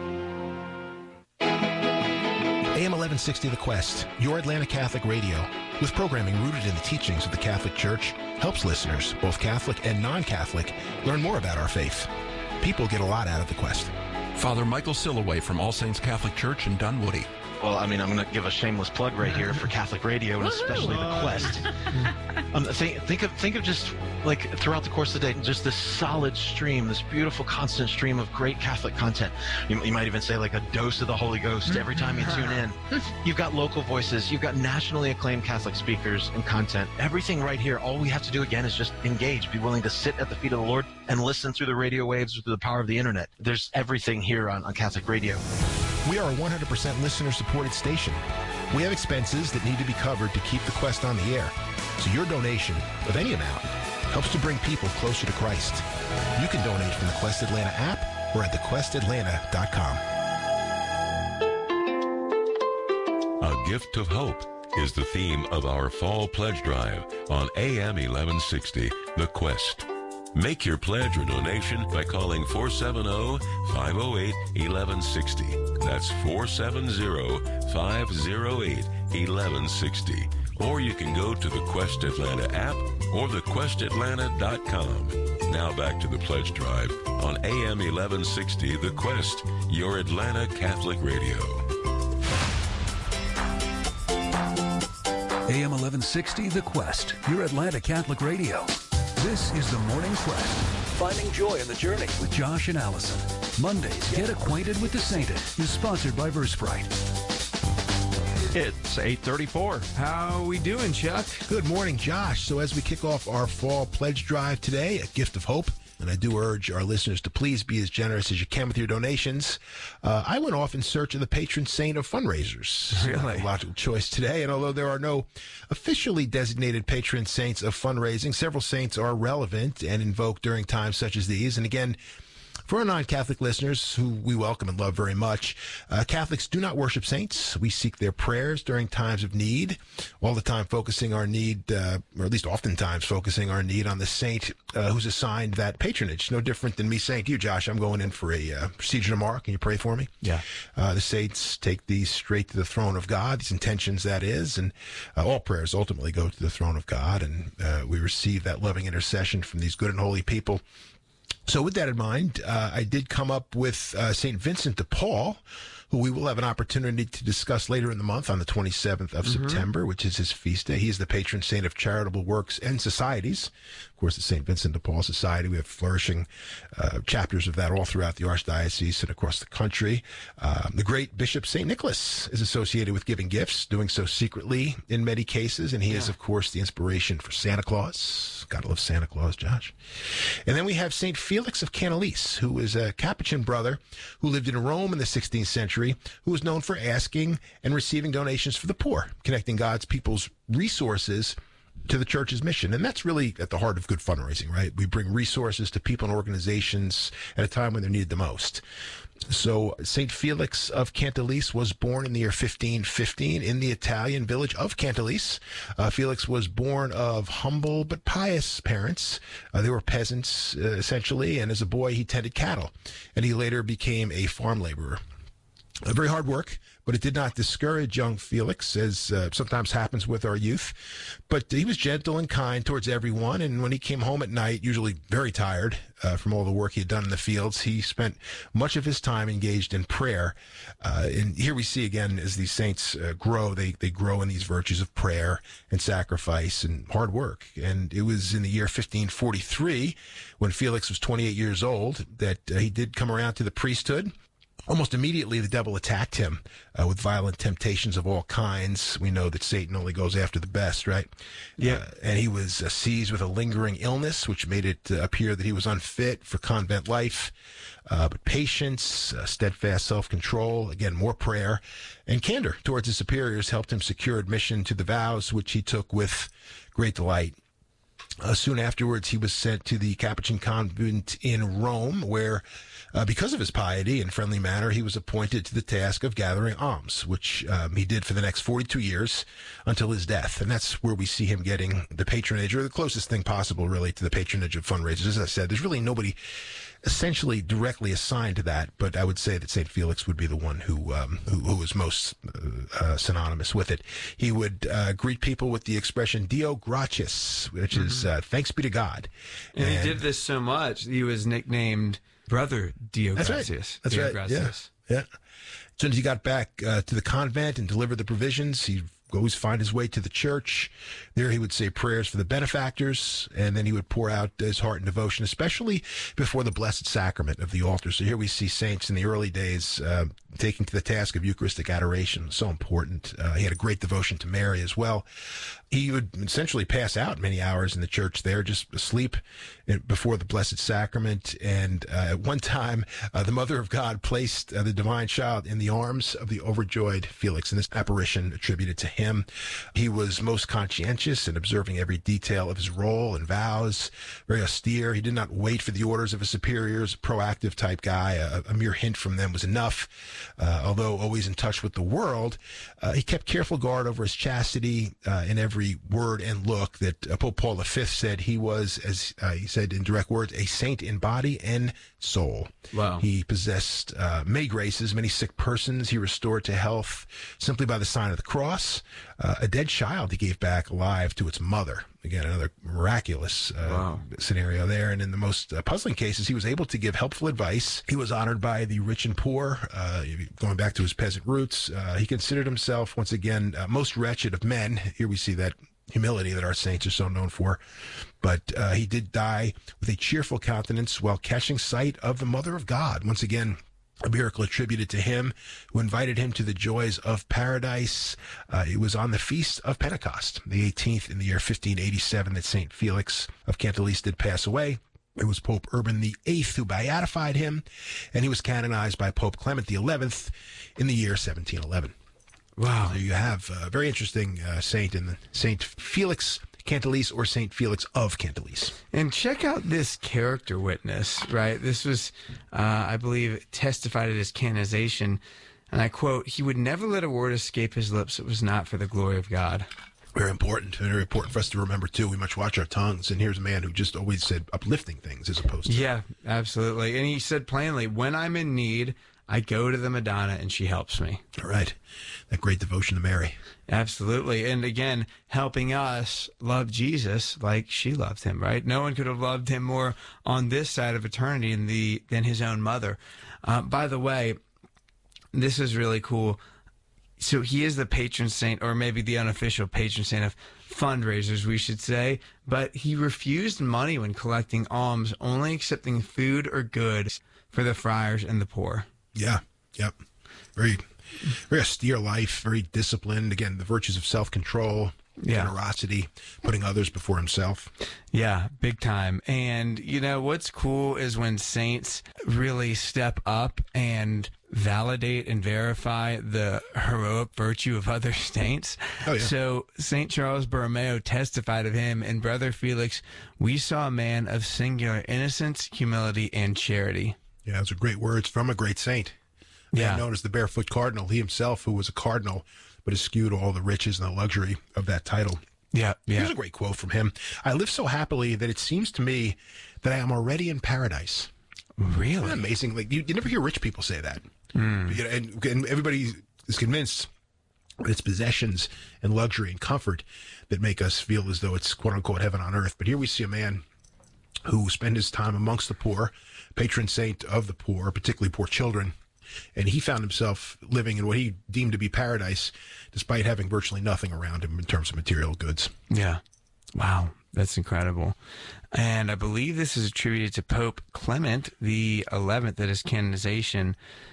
A M eleven sixty The Quest, your Atlanta Catholic radio, with programming rooted in the teachings of the Catholic Church, helps listeners, both Catholic and non-Catholic, learn more about our faith. People get a lot out of the Quest. Father Michael Silloway from All Saints Catholic Church in Dunwoody. Well, I mean, I'm going to give a shameless plug right here for Catholic radio and especially the Quest. Um, think, think of think of just like throughout the course of the day, just this solid stream, this beautiful, constant stream of great Catholic content. You, you might even say like a dose of the Holy Ghost every time you tune in. You've got local voices, you've got nationally acclaimed Catholic speakers and content. Everything right here. All we have to do again is just engage, be willing to sit at the feet of the Lord and listen through the radio waves or through the power of the internet. There's everything here on, on Catholic radio. We are a one hundred percent listener-supported station. We have expenses that need to be covered to keep the Quest on the air. So your donation, of any amount, helps to bring people closer to Christ. You can donate from the Quest Atlanta app or at the quest atlanta dot com. A Gift of Hope is the theme of our Fall Pledge Drive on A M eleven sixty, The Quest. Make your pledge or donation by calling four seven zero, five zero eight, one one six zero. That's four seven zero, five zero eight, one one six zero. Or you can go to the Quest Atlanta app or the quest atlanta dot com. Now back to the pledge drive on A M eleven sixty The Quest, your Atlanta Catholic radio. A M eleven sixty The Quest, your Atlanta Catholic radio. This is the Morning Quest, finding joy in the journey with Josh and Allison. Mondays, Get Acquainted with the Sainted is sponsored by Versprite. It's eight thirty-four. How we doing, Chuck? Good morning, Josh. So as we kick off our fall pledge drive today, A Gift of Hope, and I do urge our listeners to please be as generous as you can with your donations. Uh, I went off in search of the patron saint of fundraisers. Really? A logical choice today, and although there are no officially designated patron saints of fundraising, several saints are relevant and invoked during times such as these. And again, for our non-Catholic listeners, who we welcome and love very much, uh, Catholics do not worship saints. We seek their prayers during times of need, all the time focusing our need, uh, or at least oftentimes focusing our need on the saint uh, who's assigned that patronage. No different than me saying to you, Josh, I'm going in for a uh, procedure tomorrow. Can you pray for me? Yeah. Uh, the saints take these straight to the throne of God, these intentions, that is, and uh, all prayers ultimately go to the throne of God, and uh, we receive that loving intercession from these good and holy people. So with that in mind, uh, I did come up with uh, Saint Vincent de Paul, who we will have an opportunity to discuss later in the month on the twenty-seventh of mm-hmm. September, which is his feast day. He is the patron saint of charitable works and societies. Of course, the Saint Vincent de Paul Society, we have flourishing uh, chapters of that all throughout the Archdiocese and across the country. Um, the great Bishop Saint Nicholas is associated with giving gifts, doing so secretly in many cases, and he yeah. is, of course, the inspiration for Santa Claus. Gotta love Santa Claus, Josh. And then we have Saint Felix of Canalis, who is a Capuchin brother who lived in Rome in the sixteenth century, who was known for asking and receiving donations for the poor, connecting God's people's resources to the church's mission. And that's really at the heart of good fundraising, right? We bring resources to people and organizations at a time when they're needed the most. So Saint Felix of Canalis was born in the year fifteen fifteen in the Italian village of Canalis. Uh, Felix was born of humble but pious parents. Uh, they were peasants, uh, essentially, and as a boy he tended cattle, and he later became a farm laborer. Uh, very hard work, but it did not discourage young Felix, as uh, sometimes happens with our youth. But he was gentle and kind towards everyone, and when he came home at night, usually very tired uh, from all the work he had done in the fields, he spent much of his time engaged in prayer. Uh, and here we see again, as these saints uh, grow, they, they grow in these virtues of prayer and sacrifice and hard work. And it was in the year fifteen forty-three, when Felix was twenty-eight years old, that uh, he did come around to the priesthood. Almost immediately, the devil attacked him uh, with violent temptations of all kinds. We know that Satan only goes after the best, right? Yeah. Uh, and he was uh, seized with a lingering illness, which made it uh, appear that he was unfit for convent life. Uh, but patience, uh, steadfast self-control, again, more prayer, and candor towards his superiors helped him secure admission to the vows, which he took with great delight. Uh, soon afterwards, he was sent to the Capuchin convent in Rome, where, uh, because of his piety and friendly manner, he was appointed to the task of gathering alms, which um, he did for the next forty-two years until his death. And that's where we see him getting the patronage, or the closest thing possible, really, to the patronage of fundraisers. As I said, there's really nobody essentially directly assigned to that, but I would say that Saint Felix would be the one who um, who, who was most uh, uh, synonymous with it. He would uh, greet people with the expression "Deo gratias," which mm-hmm. is uh, "Thanks be to God." And, and he did this so much, he was nicknamed Brother Deo That's gratias. Right. That's Deo right. gratias. Yeah. yeah. As soon as he got back uh, to the convent and delivered the provisions, he always find his way to the church. There he would say prayers for the benefactors, and then he would pour out his heart and devotion, especially before the Blessed Sacrament of the altar. So here we see saints in the early days uh, taking to the task of Eucharistic adoration. So important. Uh, he had a great devotion to Mary as well. He would essentially pass out many hours in the church there, just asleep before the Blessed Sacrament. And uh, at one time, uh, the Mother of God placed uh, the Divine Child in the arms of the overjoyed Felix, and this apparition attributed to him. He was most conscientious in observing every detail of his role and vows, very austere. He did not wait for the orders of his superiors, a proactive type guy. A, a mere hint from them was enough. Uh, although always in touch with the world, uh, he kept careful guard over his chastity uh, in every word and look. That uh, Pope Paul the Fifth said he was, as uh, he said in direct words, a saint in body and soul. Wow. He possessed uh, many graces, many sick persons he restored to health simply by the sign of the cross. Uh, a dead child he gave back alive to its mother. Again, another miraculous uh, wow. scenario there. And in the most uh, puzzling cases, he was able to give helpful advice. He was honored by the rich and poor, uh, going back to his peasant roots. Uh, he considered himself, once again, uh, most wretched of men. Here we see that humility that our saints are so known for. But uh, he did die with a cheerful countenance while catching sight of the Mother of God. Once again, a miracle attributed to him, who invited him to the joys of paradise. Uh, it was on the feast of Pentecost, the eighteenth in the year fifteen eighty-seven, that Saint Felix of Canalis did pass away. It was Pope Urban the Eighth who beatified him, and he was canonized by Pope Clement the Eleventh in the year seventeen eleven. Wow. So you have a very interesting uh, saint in the Saint Felix Cantalese, or Saint Felix of Cantalese. And check out this character witness, right? This was, uh, I believe, testified at his canonization, and I quote, "He would never let a word escape his lips that was not for the glory of God." Very important. Very important for us to remember, too. We must watch our tongues. And here's a man who just always said uplifting things as opposed to... Yeah, absolutely. And he said plainly, when I'm in need, I go to the Madonna and she helps me. All right. That great devotion to Mary. Absolutely. And again, helping us love Jesus like she loved him, right? No one could have loved him more on this side of eternity than, the, than his own mother. Uh, by the way, this is really cool. So he is the patron saint, or maybe the unofficial patron saint of fundraisers, we should say. But he refused money when collecting alms, only accepting food or goods for the friars and the poor. Yeah, yep. Very, very austere life, very disciplined. Again, the virtues of self-control, yeah. generosity, putting others before himself. Yeah, big time. And, you know, what's cool is when saints really step up and validate and verify the heroic virtue of other saints. Oh, yeah. So Saint Charles Borromeo testified of him in Brother Felix, "We saw a man of singular innocence, humility, and charity." Yeah, those are great words from a great saint. Yeah. Known as the Barefoot Cardinal. He himself, who was a cardinal, but eschewed all the riches and the luxury of that title. Yeah, yeah. Here's a great quote from him. "I live so happily that it seems to me that I am already in paradise." Really? Isn't that amazing? Like, you, you never hear rich people say that. Mm. You know, and, and everybody is convinced that it's possessions and luxury and comfort that make us feel as though it's quote-unquote heaven on earth. But here we see a man who spent his time amongst the poor, patron saint of the poor, particularly poor children, and he found himself living in what he deemed to be paradise, despite having virtually nothing around him in terms of material goods. Yeah. Wow. That's incredible. And I believe this is attributed to Pope Clement the Eleventh at his canonization.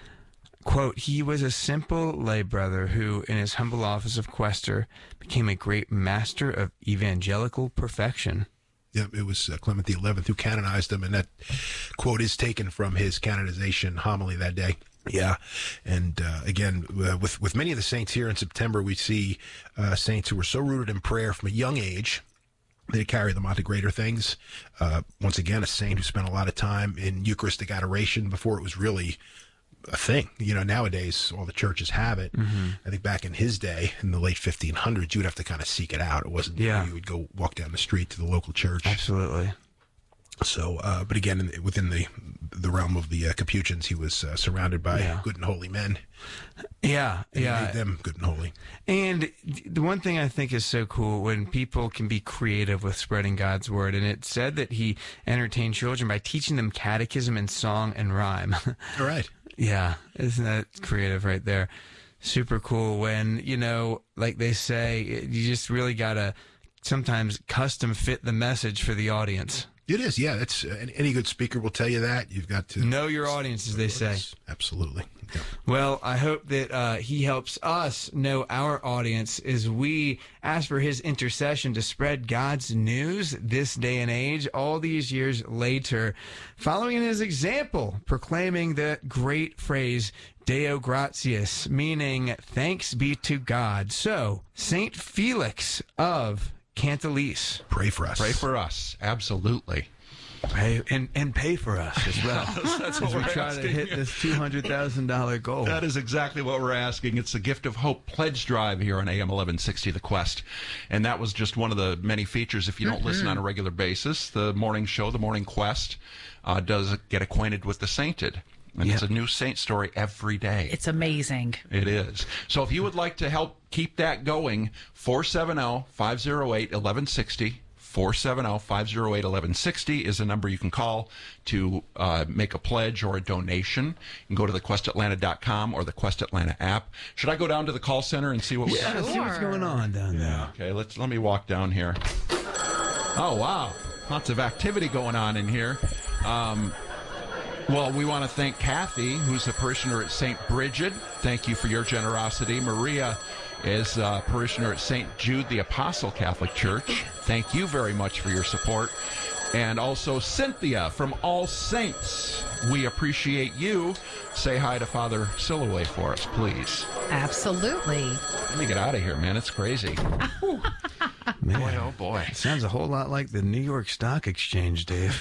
Quote, "He was a simple lay brother who, in his humble office of quaestor, became a great master of evangelical perfection." Yeah, it was uh, Clement the Eleventh who canonized him, and that quote is taken from his canonization homily that day. Yeah, and uh, again, uh, with with many of the saints here in September, we see uh, saints who were so rooted in prayer from a young age they carry them on to greater things. Uh, once again, a saint who spent a lot of time in Eucharistic adoration before it was really a thing. You know, nowadays all the churches have it. Mm-hmm. I think back in his day, in the late fifteen hundreds, you would have to kind of seek it out. It wasn't, yeah. you know, you would go walk down the street to the local church. Absolutely. So, uh, but again, in, within the the realm of the uh, Capuchins, he was uh, surrounded by yeah. good and holy men. Yeah, and yeah. He made them good and holy. And the one thing I think is so cool when people can be creative with spreading God's word, and it said that he entertained children by teaching them catechism and song and rhyme. All right. Yeah, isn't that creative right there? Super cool when, you know, like they say, you just really got to sometimes custom fit the message for the audience. It is, yeah. That's uh, any good speaker will tell you that. You've got to know your audience, as they say. Absolutely. Yeah. Well, I hope that uh, he helps us know our audience as we ask for his intercession to spread God's news this day and age, all these years later, following his example, proclaiming the great phrase, Deo gratias, meaning thanks be to God. So, Saint Felix of Cantalese. Pray for us. Pray for us. Absolutely. Pay, and, and pay for us as well. That's as what we we're try asking. to hit this two hundred thousand dollars goal. That is exactly what we're asking. It's the Gift of Hope pledge drive here on A M eleven sixty The Quest. And that was just one of the many features. If you don't mm-hmm. listen on a regular basis, the morning show, the Morning Quest, uh, does get acquainted with the sainted. And yep. it's a new saint story every day. It's amazing. It is. So if you would like to help keep that going, four seven zero, five zero eight, one one six zero, four seven zero, five zero eight, one one six zero is a number you can call to uh, make a pledge or a donation. You can go to the quest atlanta dot com or the Quest Atlanta app. Should I go down to the call center and see what we yeah, have? Let's see what's going on down there. Yeah, okay, let's, let me walk down here. Oh, wow. Lots of activity going on in here. Um... Well, we want to thank Kathy, who's a parishioner at Saint Bridget. Thank you for your generosity. Maria is a parishioner at Saint Jude the Apostle Catholic Church. Thank you very much for your support. And also Cynthia from All Saints. We appreciate you. Say hi to Father Silloway for us, please. Absolutely. Let me get out of here, man. It's crazy. Man, boy, oh boy. It sounds a whole lot like the New York Stock Exchange, Dave.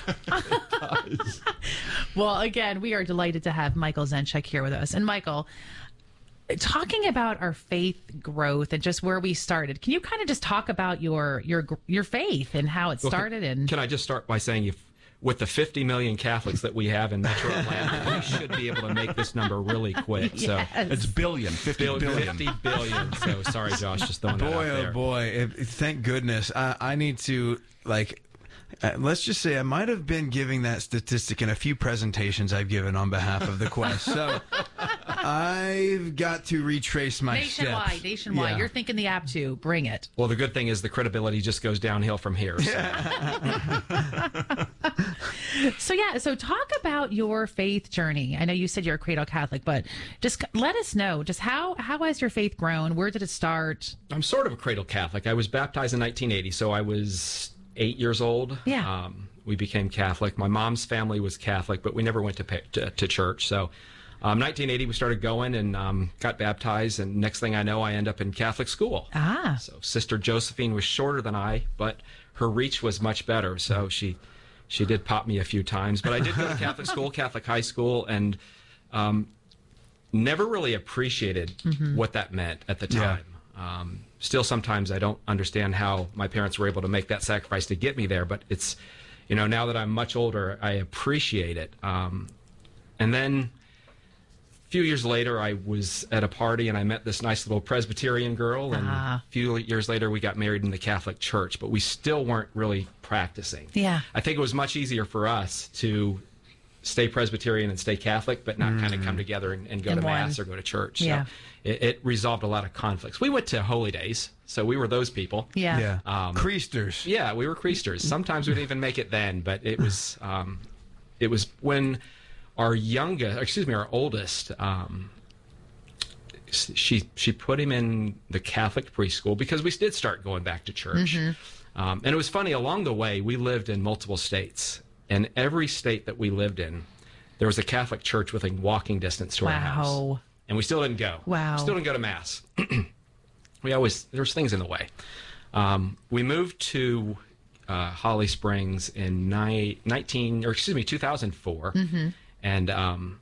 Well, again, we are delighted to have Michael Zenchuk here with us. And Michael, talking about our faith growth and just where we started, can you kind of just talk about your your your faith and how it Well, started? can, And can I just start by saying, if with the fifty million Catholics that we have in Metro Atlanta, we should be able to make this number really quick. Yes. So it's billion, fifty Bil- billion. fifty billion. So sorry, Josh, just throwing that out Boy, there. oh boy! If, thank goodness. I, I need to like. Uh, let's just say I might have been giving that statistic in a few presentations I've given on behalf of the Quest. So I've got to retrace my nationwide, steps. nationwide, Yeah. you're thinking the app too. Bring it. Well, the good thing is the credibility just goes downhill from here. So. So yeah, so talk about your faith journey. I know you said you're a cradle Catholic, but just let us know just how how has your faith grown? Where did it start? I'm sort of a cradle Catholic. I was baptized in nineteen eighty, so I was eight years old. Yeah. Um, we became Catholic. My mom's family was Catholic, but we never went to pa- to, to church. So, um, nineteen eighty, we started going and um, got baptized. And next thing I know, I end up in Catholic school. Ah. So Sister Josephine was shorter than I, but her reach was much better. So she she did pop me a few times. But I did go to Catholic school, Catholic high school, and um, never really appreciated Mhm. what that meant at the Yeah. time. Um, still, sometimes I don't understand how my parents were able to make that sacrifice to get me there. But it's, you know, now that I'm much older, I appreciate it. Um, and then a few years later, I was at a party and I met this nice little Presbyterian girl. And Ah. a few years later, we got married in the Catholic Church, but we still weren't really practicing. Yeah. I think it was much easier for us to stay Presbyterian and stay Catholic, but not kind of come together and, and go In to one. Mass or go to church. So Yeah. it, it resolved a lot of conflicts. We went to Holy Days, so we were those people. Yeah. Yeah. Um, Creasters. Yeah, we were Creasters. Sometimes we didn't even make it then, but it was um, it was when our youngest, excuse me, our oldest, um, she she put him in the Catholic preschool because we did start going back to church. Mhm. Um, and it was funny, along the way, we lived in multiple states. And every state that we lived in, there was a Catholic church within walking distance to our house. Wow. And we still didn't go. Wow. Still didn't go to Mass. We always, there's things in the way. Um, we moved to uh, Holly Springs in ni- nineteen, or excuse me, two thousand four. Mhm. And um,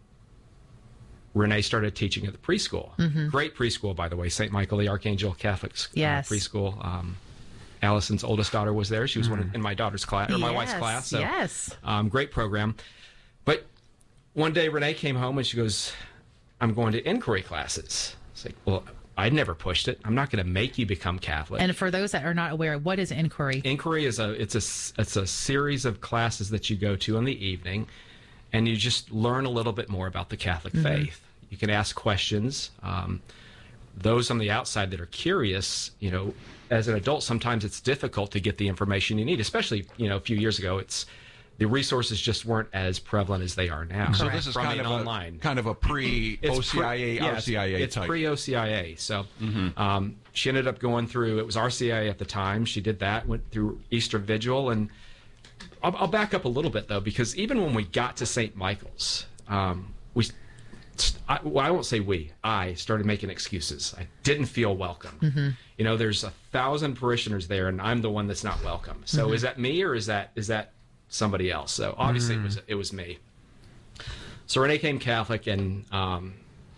Renee started teaching at the preschool. Mhm. Great preschool, by the way, Saint Michael the Archangel Catholic uh, Yes. preschool. Um, Allison's oldest daughter was there. She was one of, in my daughter's class, or my wife's Yes, class. So, yes. um, great program. But one day Renee came home and she goes, I'm going to inquiry classes. It's like, well, I'd never pushed it. I'm not going to make you become Catholic. And for those that are not aware, what is inquiry? Inquiry is a it's a it's a series of classes that you go to in the evening, and you just learn a little bit more about the Catholic Mhm. faith. You can ask questions. Um, those on the outside that are curious, you know, as an adult, sometimes it's difficult to get the information you need. Especially, you know, a few years ago, it's the resources just weren't as prevalent as they are now. So this is From kind and of a, online. kind of a pre It's O C I A, pre- yeah, R C I A it's, type. It's pre O C I A. So Mhm. um, she ended up going through, it was R C I A at the time. She did that, went through Easter Vigil. And I'll, I'll back up a little bit, though, because even when we got to Saint Michael's, um, we, I, well, I won't say we, I started making excuses. I didn't feel welcome. Mhm. You know, there's a thousand parishioners there, and I'm the one that's not welcome. So Mhm. is that me, or is that is that somebody else? So obviously it was it was me. So Renee came Catholic, and um,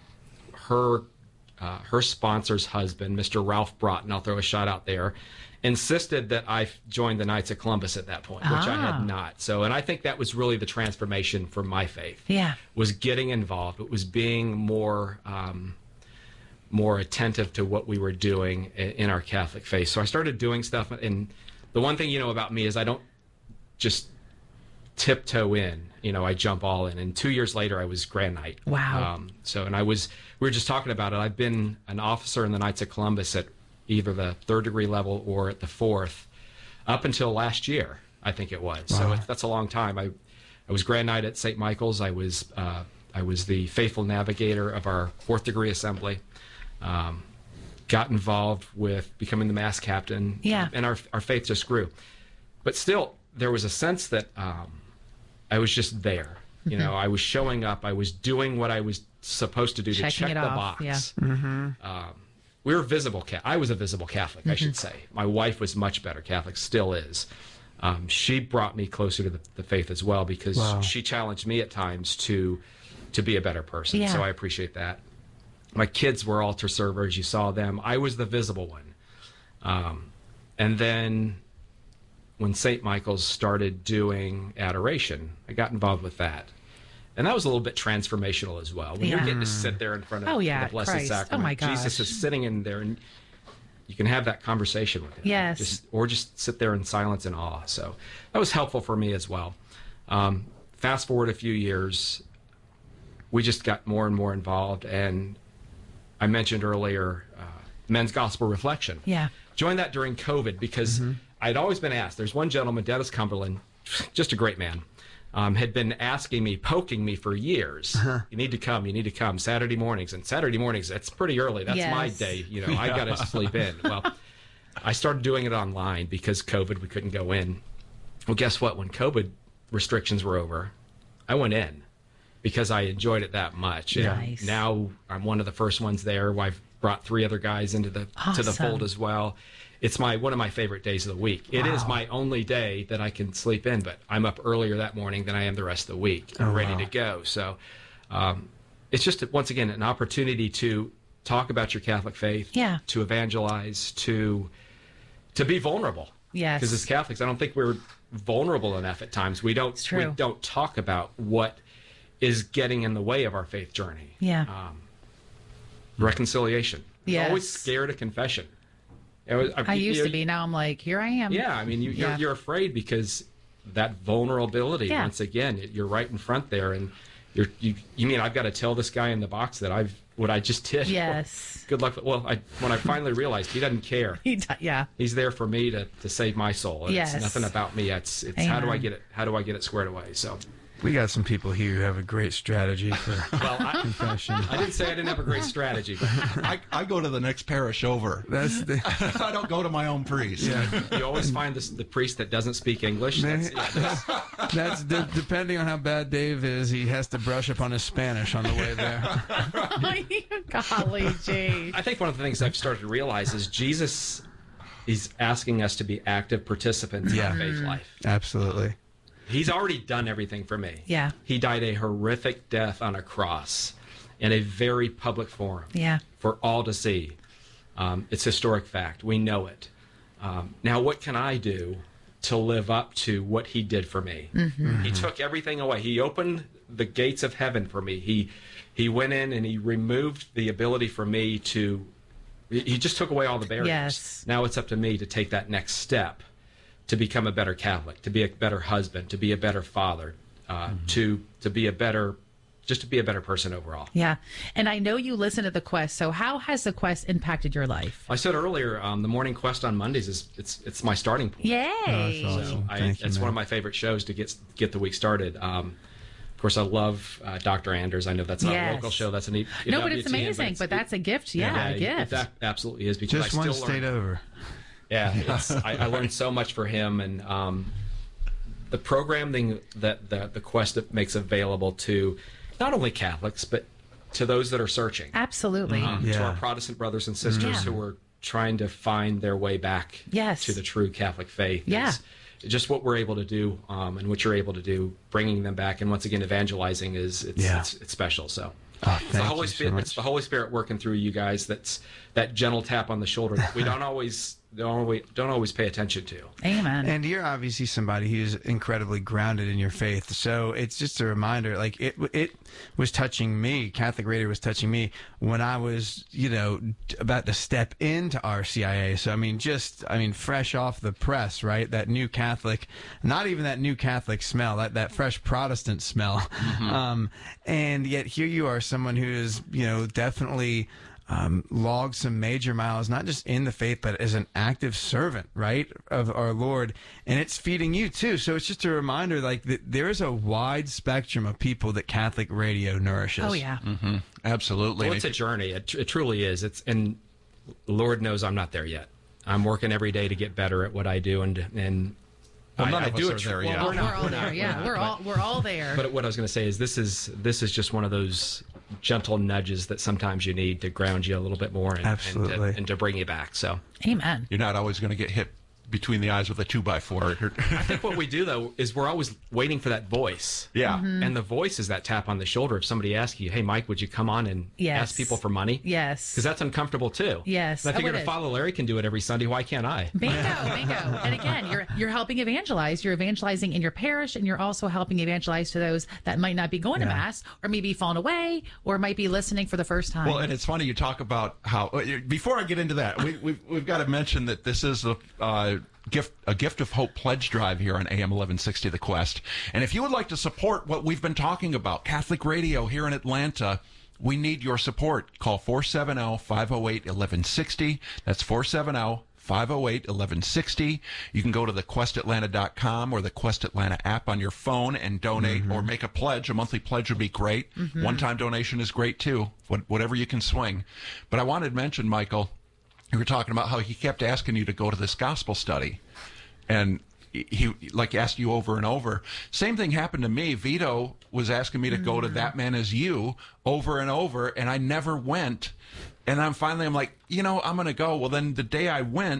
her uh, her sponsor's husband, Mister Ralph Broughton, I'll throw a shout out there, insisted that I joined the Knights of Columbus at that point, which I Ah. had not. So, and I think that was really the transformation for my faith. Yeah. Was getting involved. It was being more um, more attentive to what we were doing in, in our Catholic faith. So I started doing stuff, and the one thing you know about me is I don't just tiptoe in. You know, I jump all in. And two years later, I was Grand Knight. Wow. Um, so, and I was, we were just talking about it. I've been an officer in the Knights of Columbus at either the third degree level or at the fourth up until last year, I think it was. So Wow. it, that's a long time. I, I was Grand Knight at Saint Michael's. I was, uh, I was the faithful navigator of our fourth degree assembly. Um, got involved with becoming the mass captain. Yeah. And our, our faith just grew. But still, there was a sense that um, I was just there. You know, I was showing up. I was doing what I was supposed to do Checking to check it the off, box. yeah. Mm-hmm. Um, we were visible. Ca- I was a visible Catholic, I should say. My wife was much better Catholic, still is. Um, she brought me closer to the, the faith as well because Wow. she challenged me at times to to be a better person. Yeah. So I appreciate that. My kids were altar servers. You saw them. I was the visible one. Um, and then when Saint Michael's started doing adoration, I got involved with that. And that was a little bit transformational as well. When Yeah. you're getting to sit there in front of Oh, yeah, the Blessed Christ. Oh, Sacrament, my gosh. Jesus is sitting in there, and you can have that conversation with him. Yes. Just, or just sit there in silence and awe. So that was helpful for me as well. Um, fast forward a few years, we just got more and more involved. And I mentioned earlier uh, Men's Gospel Reflection. Yeah. Joined that during COVID because I'd always been asked. There's one gentleman, Dennis Cumberland, just a great man, um, had been asking me, poking me for years. Uh-huh. You need to come. You need to come Saturday mornings. And Saturday mornings, that's pretty early. That's my Yes. day. You know, I got to sleep in. Well, I started doing it online because COVID, we couldn't go in. Well, guess what? When COVID restrictions were over, I went in because I enjoyed it that much. And Nice. now I'm one of the first ones there. I've brought three other guys into the to the Awesome. fold as well. It's my one of my favorite days of the week. It is Wow. my only day that I can sleep in, but I'm up earlier that morning than I am the rest of the week and Oh, ready wow. to go. So um, it's just once again an opportunity to talk about your Catholic faith, Yeah. to evangelize, to to be vulnerable. Yes. Because as Catholics, I don't think we're vulnerable enough at times. We don't true. we don't talk about what is getting in the way of our faith journey. Yeah. Um, reconciliation. Yes. Always scared of confession. It was- I used you know, to be. Now I'm like, here I am. Yeah, I mean, you, Yeah. you're, you're afraid because that vulnerability. Yeah. Once again, you're right in front there, and you're you. You mean I've got to tell this guy in the box that I've what I just did? Yes. Good luck. Well, I when I finally realized he doesn't care. He d- yeah. He's there for me to, to save my soul. And Yes. It's nothing about me. It's it's how do I Amen. get it? How do I get it squared away? So. We got some people here who have a great strategy for Well, I, confession. I didn't say I didn't have a great strategy, but I, I go to the next parish over. That's the, I don't go to my own priest. yeah. you always find this, the priest that doesn't speak English. That's, yeah, that's, That's de- depending on how bad Dave is. He has to brush up on his Spanish on the way there. Golly gee. I think one of the things I've started to realize is Jesus is asking us to be active participants in Yeah. our faith life. Absolutely. He's already done everything for me. Yeah. He died a horrific death on a cross in a very public forum Yeah. for all to see. Um, it's historic fact. We know it. Um, now, what can I do to live up to what he did for me? Mm-hmm. He took everything away. He opened the gates of heaven for me. He he went in and he removed the ability for me to. He just took away all the barriers. Yes. Now it's up to me to take that next step to become a better Catholic, to be a better husband, to be a better father, uh, to to be a better, just to be a better person overall. Yeah. And I know you listen to the Quest. So how has the Quest impacted your life? I said earlier, um, the Morning Quest on Mondays is it's it's my starting point. Yay. That's So awesome. I, Thank you, it's man. one of my favorite shows to get get the week started. Um, of course, I love uh, Doctor Anders. I know that's not Yes. a local show. That's an E- No, but W it's T N, amazing. it's- But that's a gift. Yeah, a it- gift. It, absolutely is because Just I one still state learn. over. Yeah, it's, I, I learned so much for him, and um, the programming that the, the Quest makes available to not only Catholics but to those that are searching, Absolutely. um, to Yeah. our Protestant brothers and sisters Yeah. who are trying to find their way back Yes. to the true Catholic faith. Yeah. It's just what we're able to do, um, and what you're able to do, bringing them back, and once again, evangelizing is it's Yeah. it's, it's special. So. Oh, It's the thank Holy you so Spirit. much. It's the Holy Spirit working through you guys. That's that gentle tap on the shoulder that we don't always don't always, don't always pay attention to. Amen. And you're obviously somebody who's incredibly grounded in your faith. So it's just a reminder, like it it was touching me. Catholic Radio was touching me when I was, you know, about to step into R C I A. So I mean, just I mean, fresh off the press, right? That new Catholic, not even that new Catholic smell, that that fresh Protestant smell. Mm-hmm. Um, and yet here you are, someone who is, you know, definitely. Um, logged some major miles, not just in the faith, but as an active servant, right, of our Lord, and it's feeding you too. So it's just a reminder, like that there is a wide spectrum of people that Catholic Radio nourishes. Oh yeah. Mm-hmm. Absolutely. Well, it's a journey. It, tr- it truly is. It's and Lord knows I'm not there yet. I'm working every day to get better at what I do, and and Well, I, none I of do us it are there well, yet. We're, We're not, all we're there. not, Yeah, not, we're but- all we're all there. But what I was going to say is this is this is just one of those gentle nudges that sometimes you need to ground you a little bit more and, Absolutely. and, to, and to bring you back. So, Amen. You're not always going to get hit between the eyes with a two by four. I think what we do though is we're always waiting for that voice. Yeah. Mm-hmm. And the voice is that tap on the shoulder. If somebody asks you, "Hey, Mike, would you come on and Yes. ask people for money?" Yes. Because that's uncomfortable too. Yes. And I Oh, figured it if is. Father Larry can do it every Sunday, why can't I? Bingo, bingo. And again, you're you're helping evangelize. You're evangelizing in your parish, and you're also helping evangelize to those that might not be going to Yeah. mass, or maybe fallen away, or might be listening for the first time. Well, and it's funny you talk about how. Before I get into that, we, we've we've got to mention that this is a uh, gift a gift of hope pledge drive here on A M eleven sixty The Quest. And if you would like to support what we've been talking about, Catholic Radio here in Atlanta, we need your support. Call four seven zero, five zero eight, one one six zero. That's four seven zero, five zero eight, one one six zero. You can go to the quest atlanta dot com or the Quest Atlanta app on your phone and donate or make a pledge. A monthly pledge would be great. Mhm. One-time donation is great too, What- whatever you can swing. But I wanted to mention, Michael, you were talking about how he kept asking you to go to this gospel study. And he, like, asked you over and over. Same thing happened to me. Vito was asking me to go to That Man Is You over and over, and I never went. And I'm finally, I'm like, you know, I'm going to go. Well, then the day I went,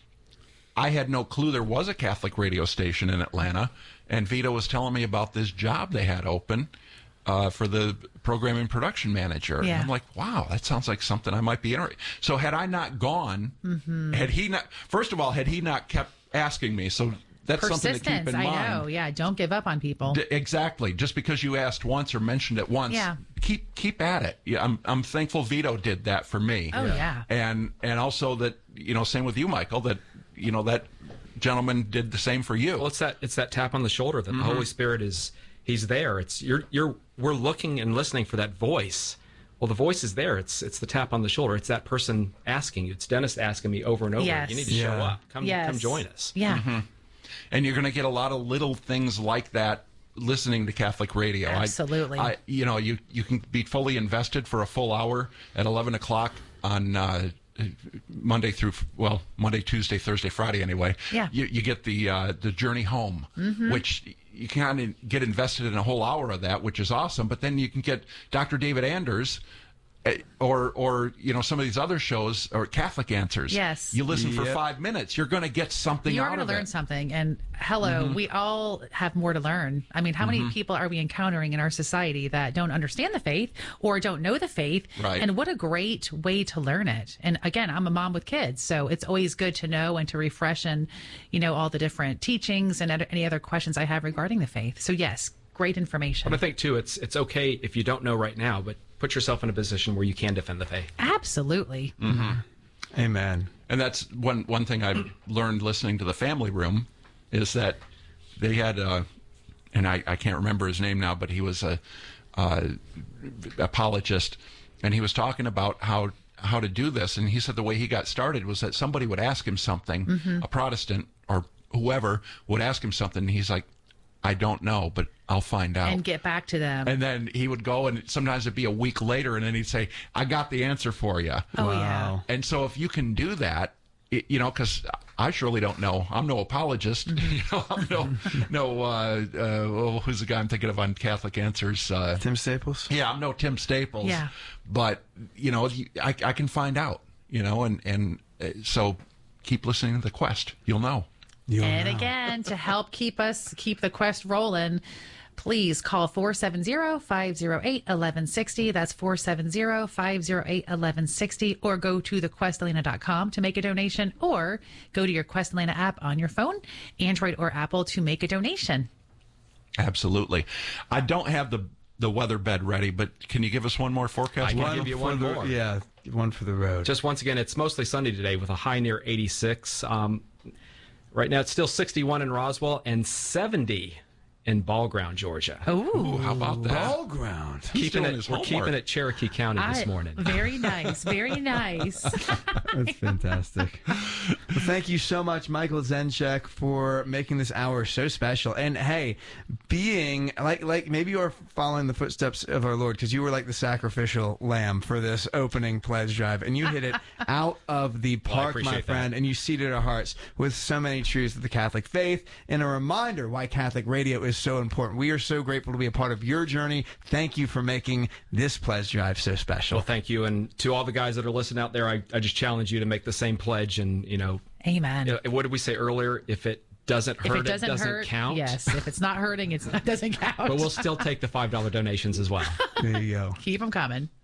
I had no clue there was a Catholic radio station in Atlanta. And Vito was telling me about this job they had open uh, for the program and production manager. Yeah. And I'm like, wow, that sounds like something I might be interested. So had I not gone, Mhm. had he not, first of all, had he not kept asking me, so that's something to keep Persistence. in I mind. know. Yeah. Don't give up on people. D- exactly. Just because you asked once or mentioned it once, Yeah. keep keep at it. Yeah, I'm I'm thankful Vito did that for me. Oh, yeah. And and also that, you know, same with you, Michael, that, you know, that gentleman did the same for you. Well, it's that it's that tap on the shoulder that Mhm. the Holy Spirit is he's there. It's you're you're we're looking and listening for that voice. Well, the voice is there. It's it's the tap on the shoulder. It's that person asking you. It's Dennis asking me over and over. Yes. You need to show Yeah. up. Come Yes. come join us. Yeah. Mhm. And you're going to get a lot of little things like that listening to Catholic radio. I- Absolutely. I, you know, you you can be fully invested for a full hour at eleven o'clock on uh, Monday through well Monday, Tuesday, Thursday, Friday. Anyway, Yeah. You, you get the uh, the journey home, Mhm. which you can kind of get invested in a whole hour of that, which is awesome. But then you can get Doctor David Anders. eh, Or, or you know, some of these other shows, or Catholic Answers. Yes. You listen for Yep. five minutes, you're going to get something You are out going to of learn it. something. And hello, Mhm. we all have more to learn. I mean, how many Mhm. people are we encountering in our society that don't understand the faith or don't know the faith? Right. And what a great way to learn it. And again, I'm a mom with kids, so it's always good to know and to refresh and, you know, all the different teachings and any other questions I have regarding the faith. So yes, great information. But I think too, it's it's okay if you don't know right now, but put yourself in a position where you can defend the faith. Absolutely. Mm-hmm. Amen. And that's one one thing I learned listening to the Family Room is that they had, uh, and I, I can't remember his name now, but he was a uh, apologist, and he was talking about how how to do this, and he said the way he got started was that somebody would ask him something, Mhm. a Protestant or whoever would ask him something, and he's like, I don't know, but I'll find out. And get back to them. And then he would go, and sometimes it'd be a week later, and then he'd say, I got the answer for you. Oh, yeah. Wow. And so if you can do that, it, you know, because I surely don't know. I'm no apologist. you know, I'm no, no uh, uh, oh, who's the guy I'm thinking of on Catholic Answers? Uh, Tim Staples? Yeah, I'm no Tim Staples. Yeah. But, you know, you- I, I can find out, you know, and, and uh, so keep listening to The Quest. You'll know. And again, to help keep us keep the quest rolling, please call four seven zero, five zero eight, one one six zero. That's four seven zero, five zero eight, one one six zero. Or go to the quest atlanta dot com to make a donation, or go to your Quest Atlanta app on your phone, Android or Apple, to make a donation. Absolutely. I don't have the the weather bed ready, but can you give us one more forecast? I can Michael? give you one for the- more. Yeah, one for the road. Just once again, it's mostly sunny today with a high near eighty-six. Um, right now, it's still sixty-one in Roswell and seventy in Ball Ground, Georgia. Ooh, how about that? Ball Ground. Keeping doing it, his we're homework. keeping it Cherokee County this I- morning. Very nice. Very nice. That's fantastic. Well, thank you so much, Michael Zenchek, for making this hour so special. And hey, being like like maybe you're following the footsteps of our Lord, because you were like the sacrificial lamb for this opening pledge drive, and you hit it out of the Well, I park, my appreciate friend, that. and you seated our hearts with so many truths of the Catholic faith, and a reminder why Catholic radio is so important. We are so grateful to be a part of your journey. Thank you for making this pledge drive so special. Well, thank you. And to all the guys that are listening out there, I, I just challenge you to make the same pledge. And, you know, Amen. you know, what did we say earlier? If it doesn't If hurt, it doesn't, it doesn't hurt, count. yes. If it's not hurting, it's, it doesn't count. But we'll still take the five dollar donations as well. There you go. Keep them coming.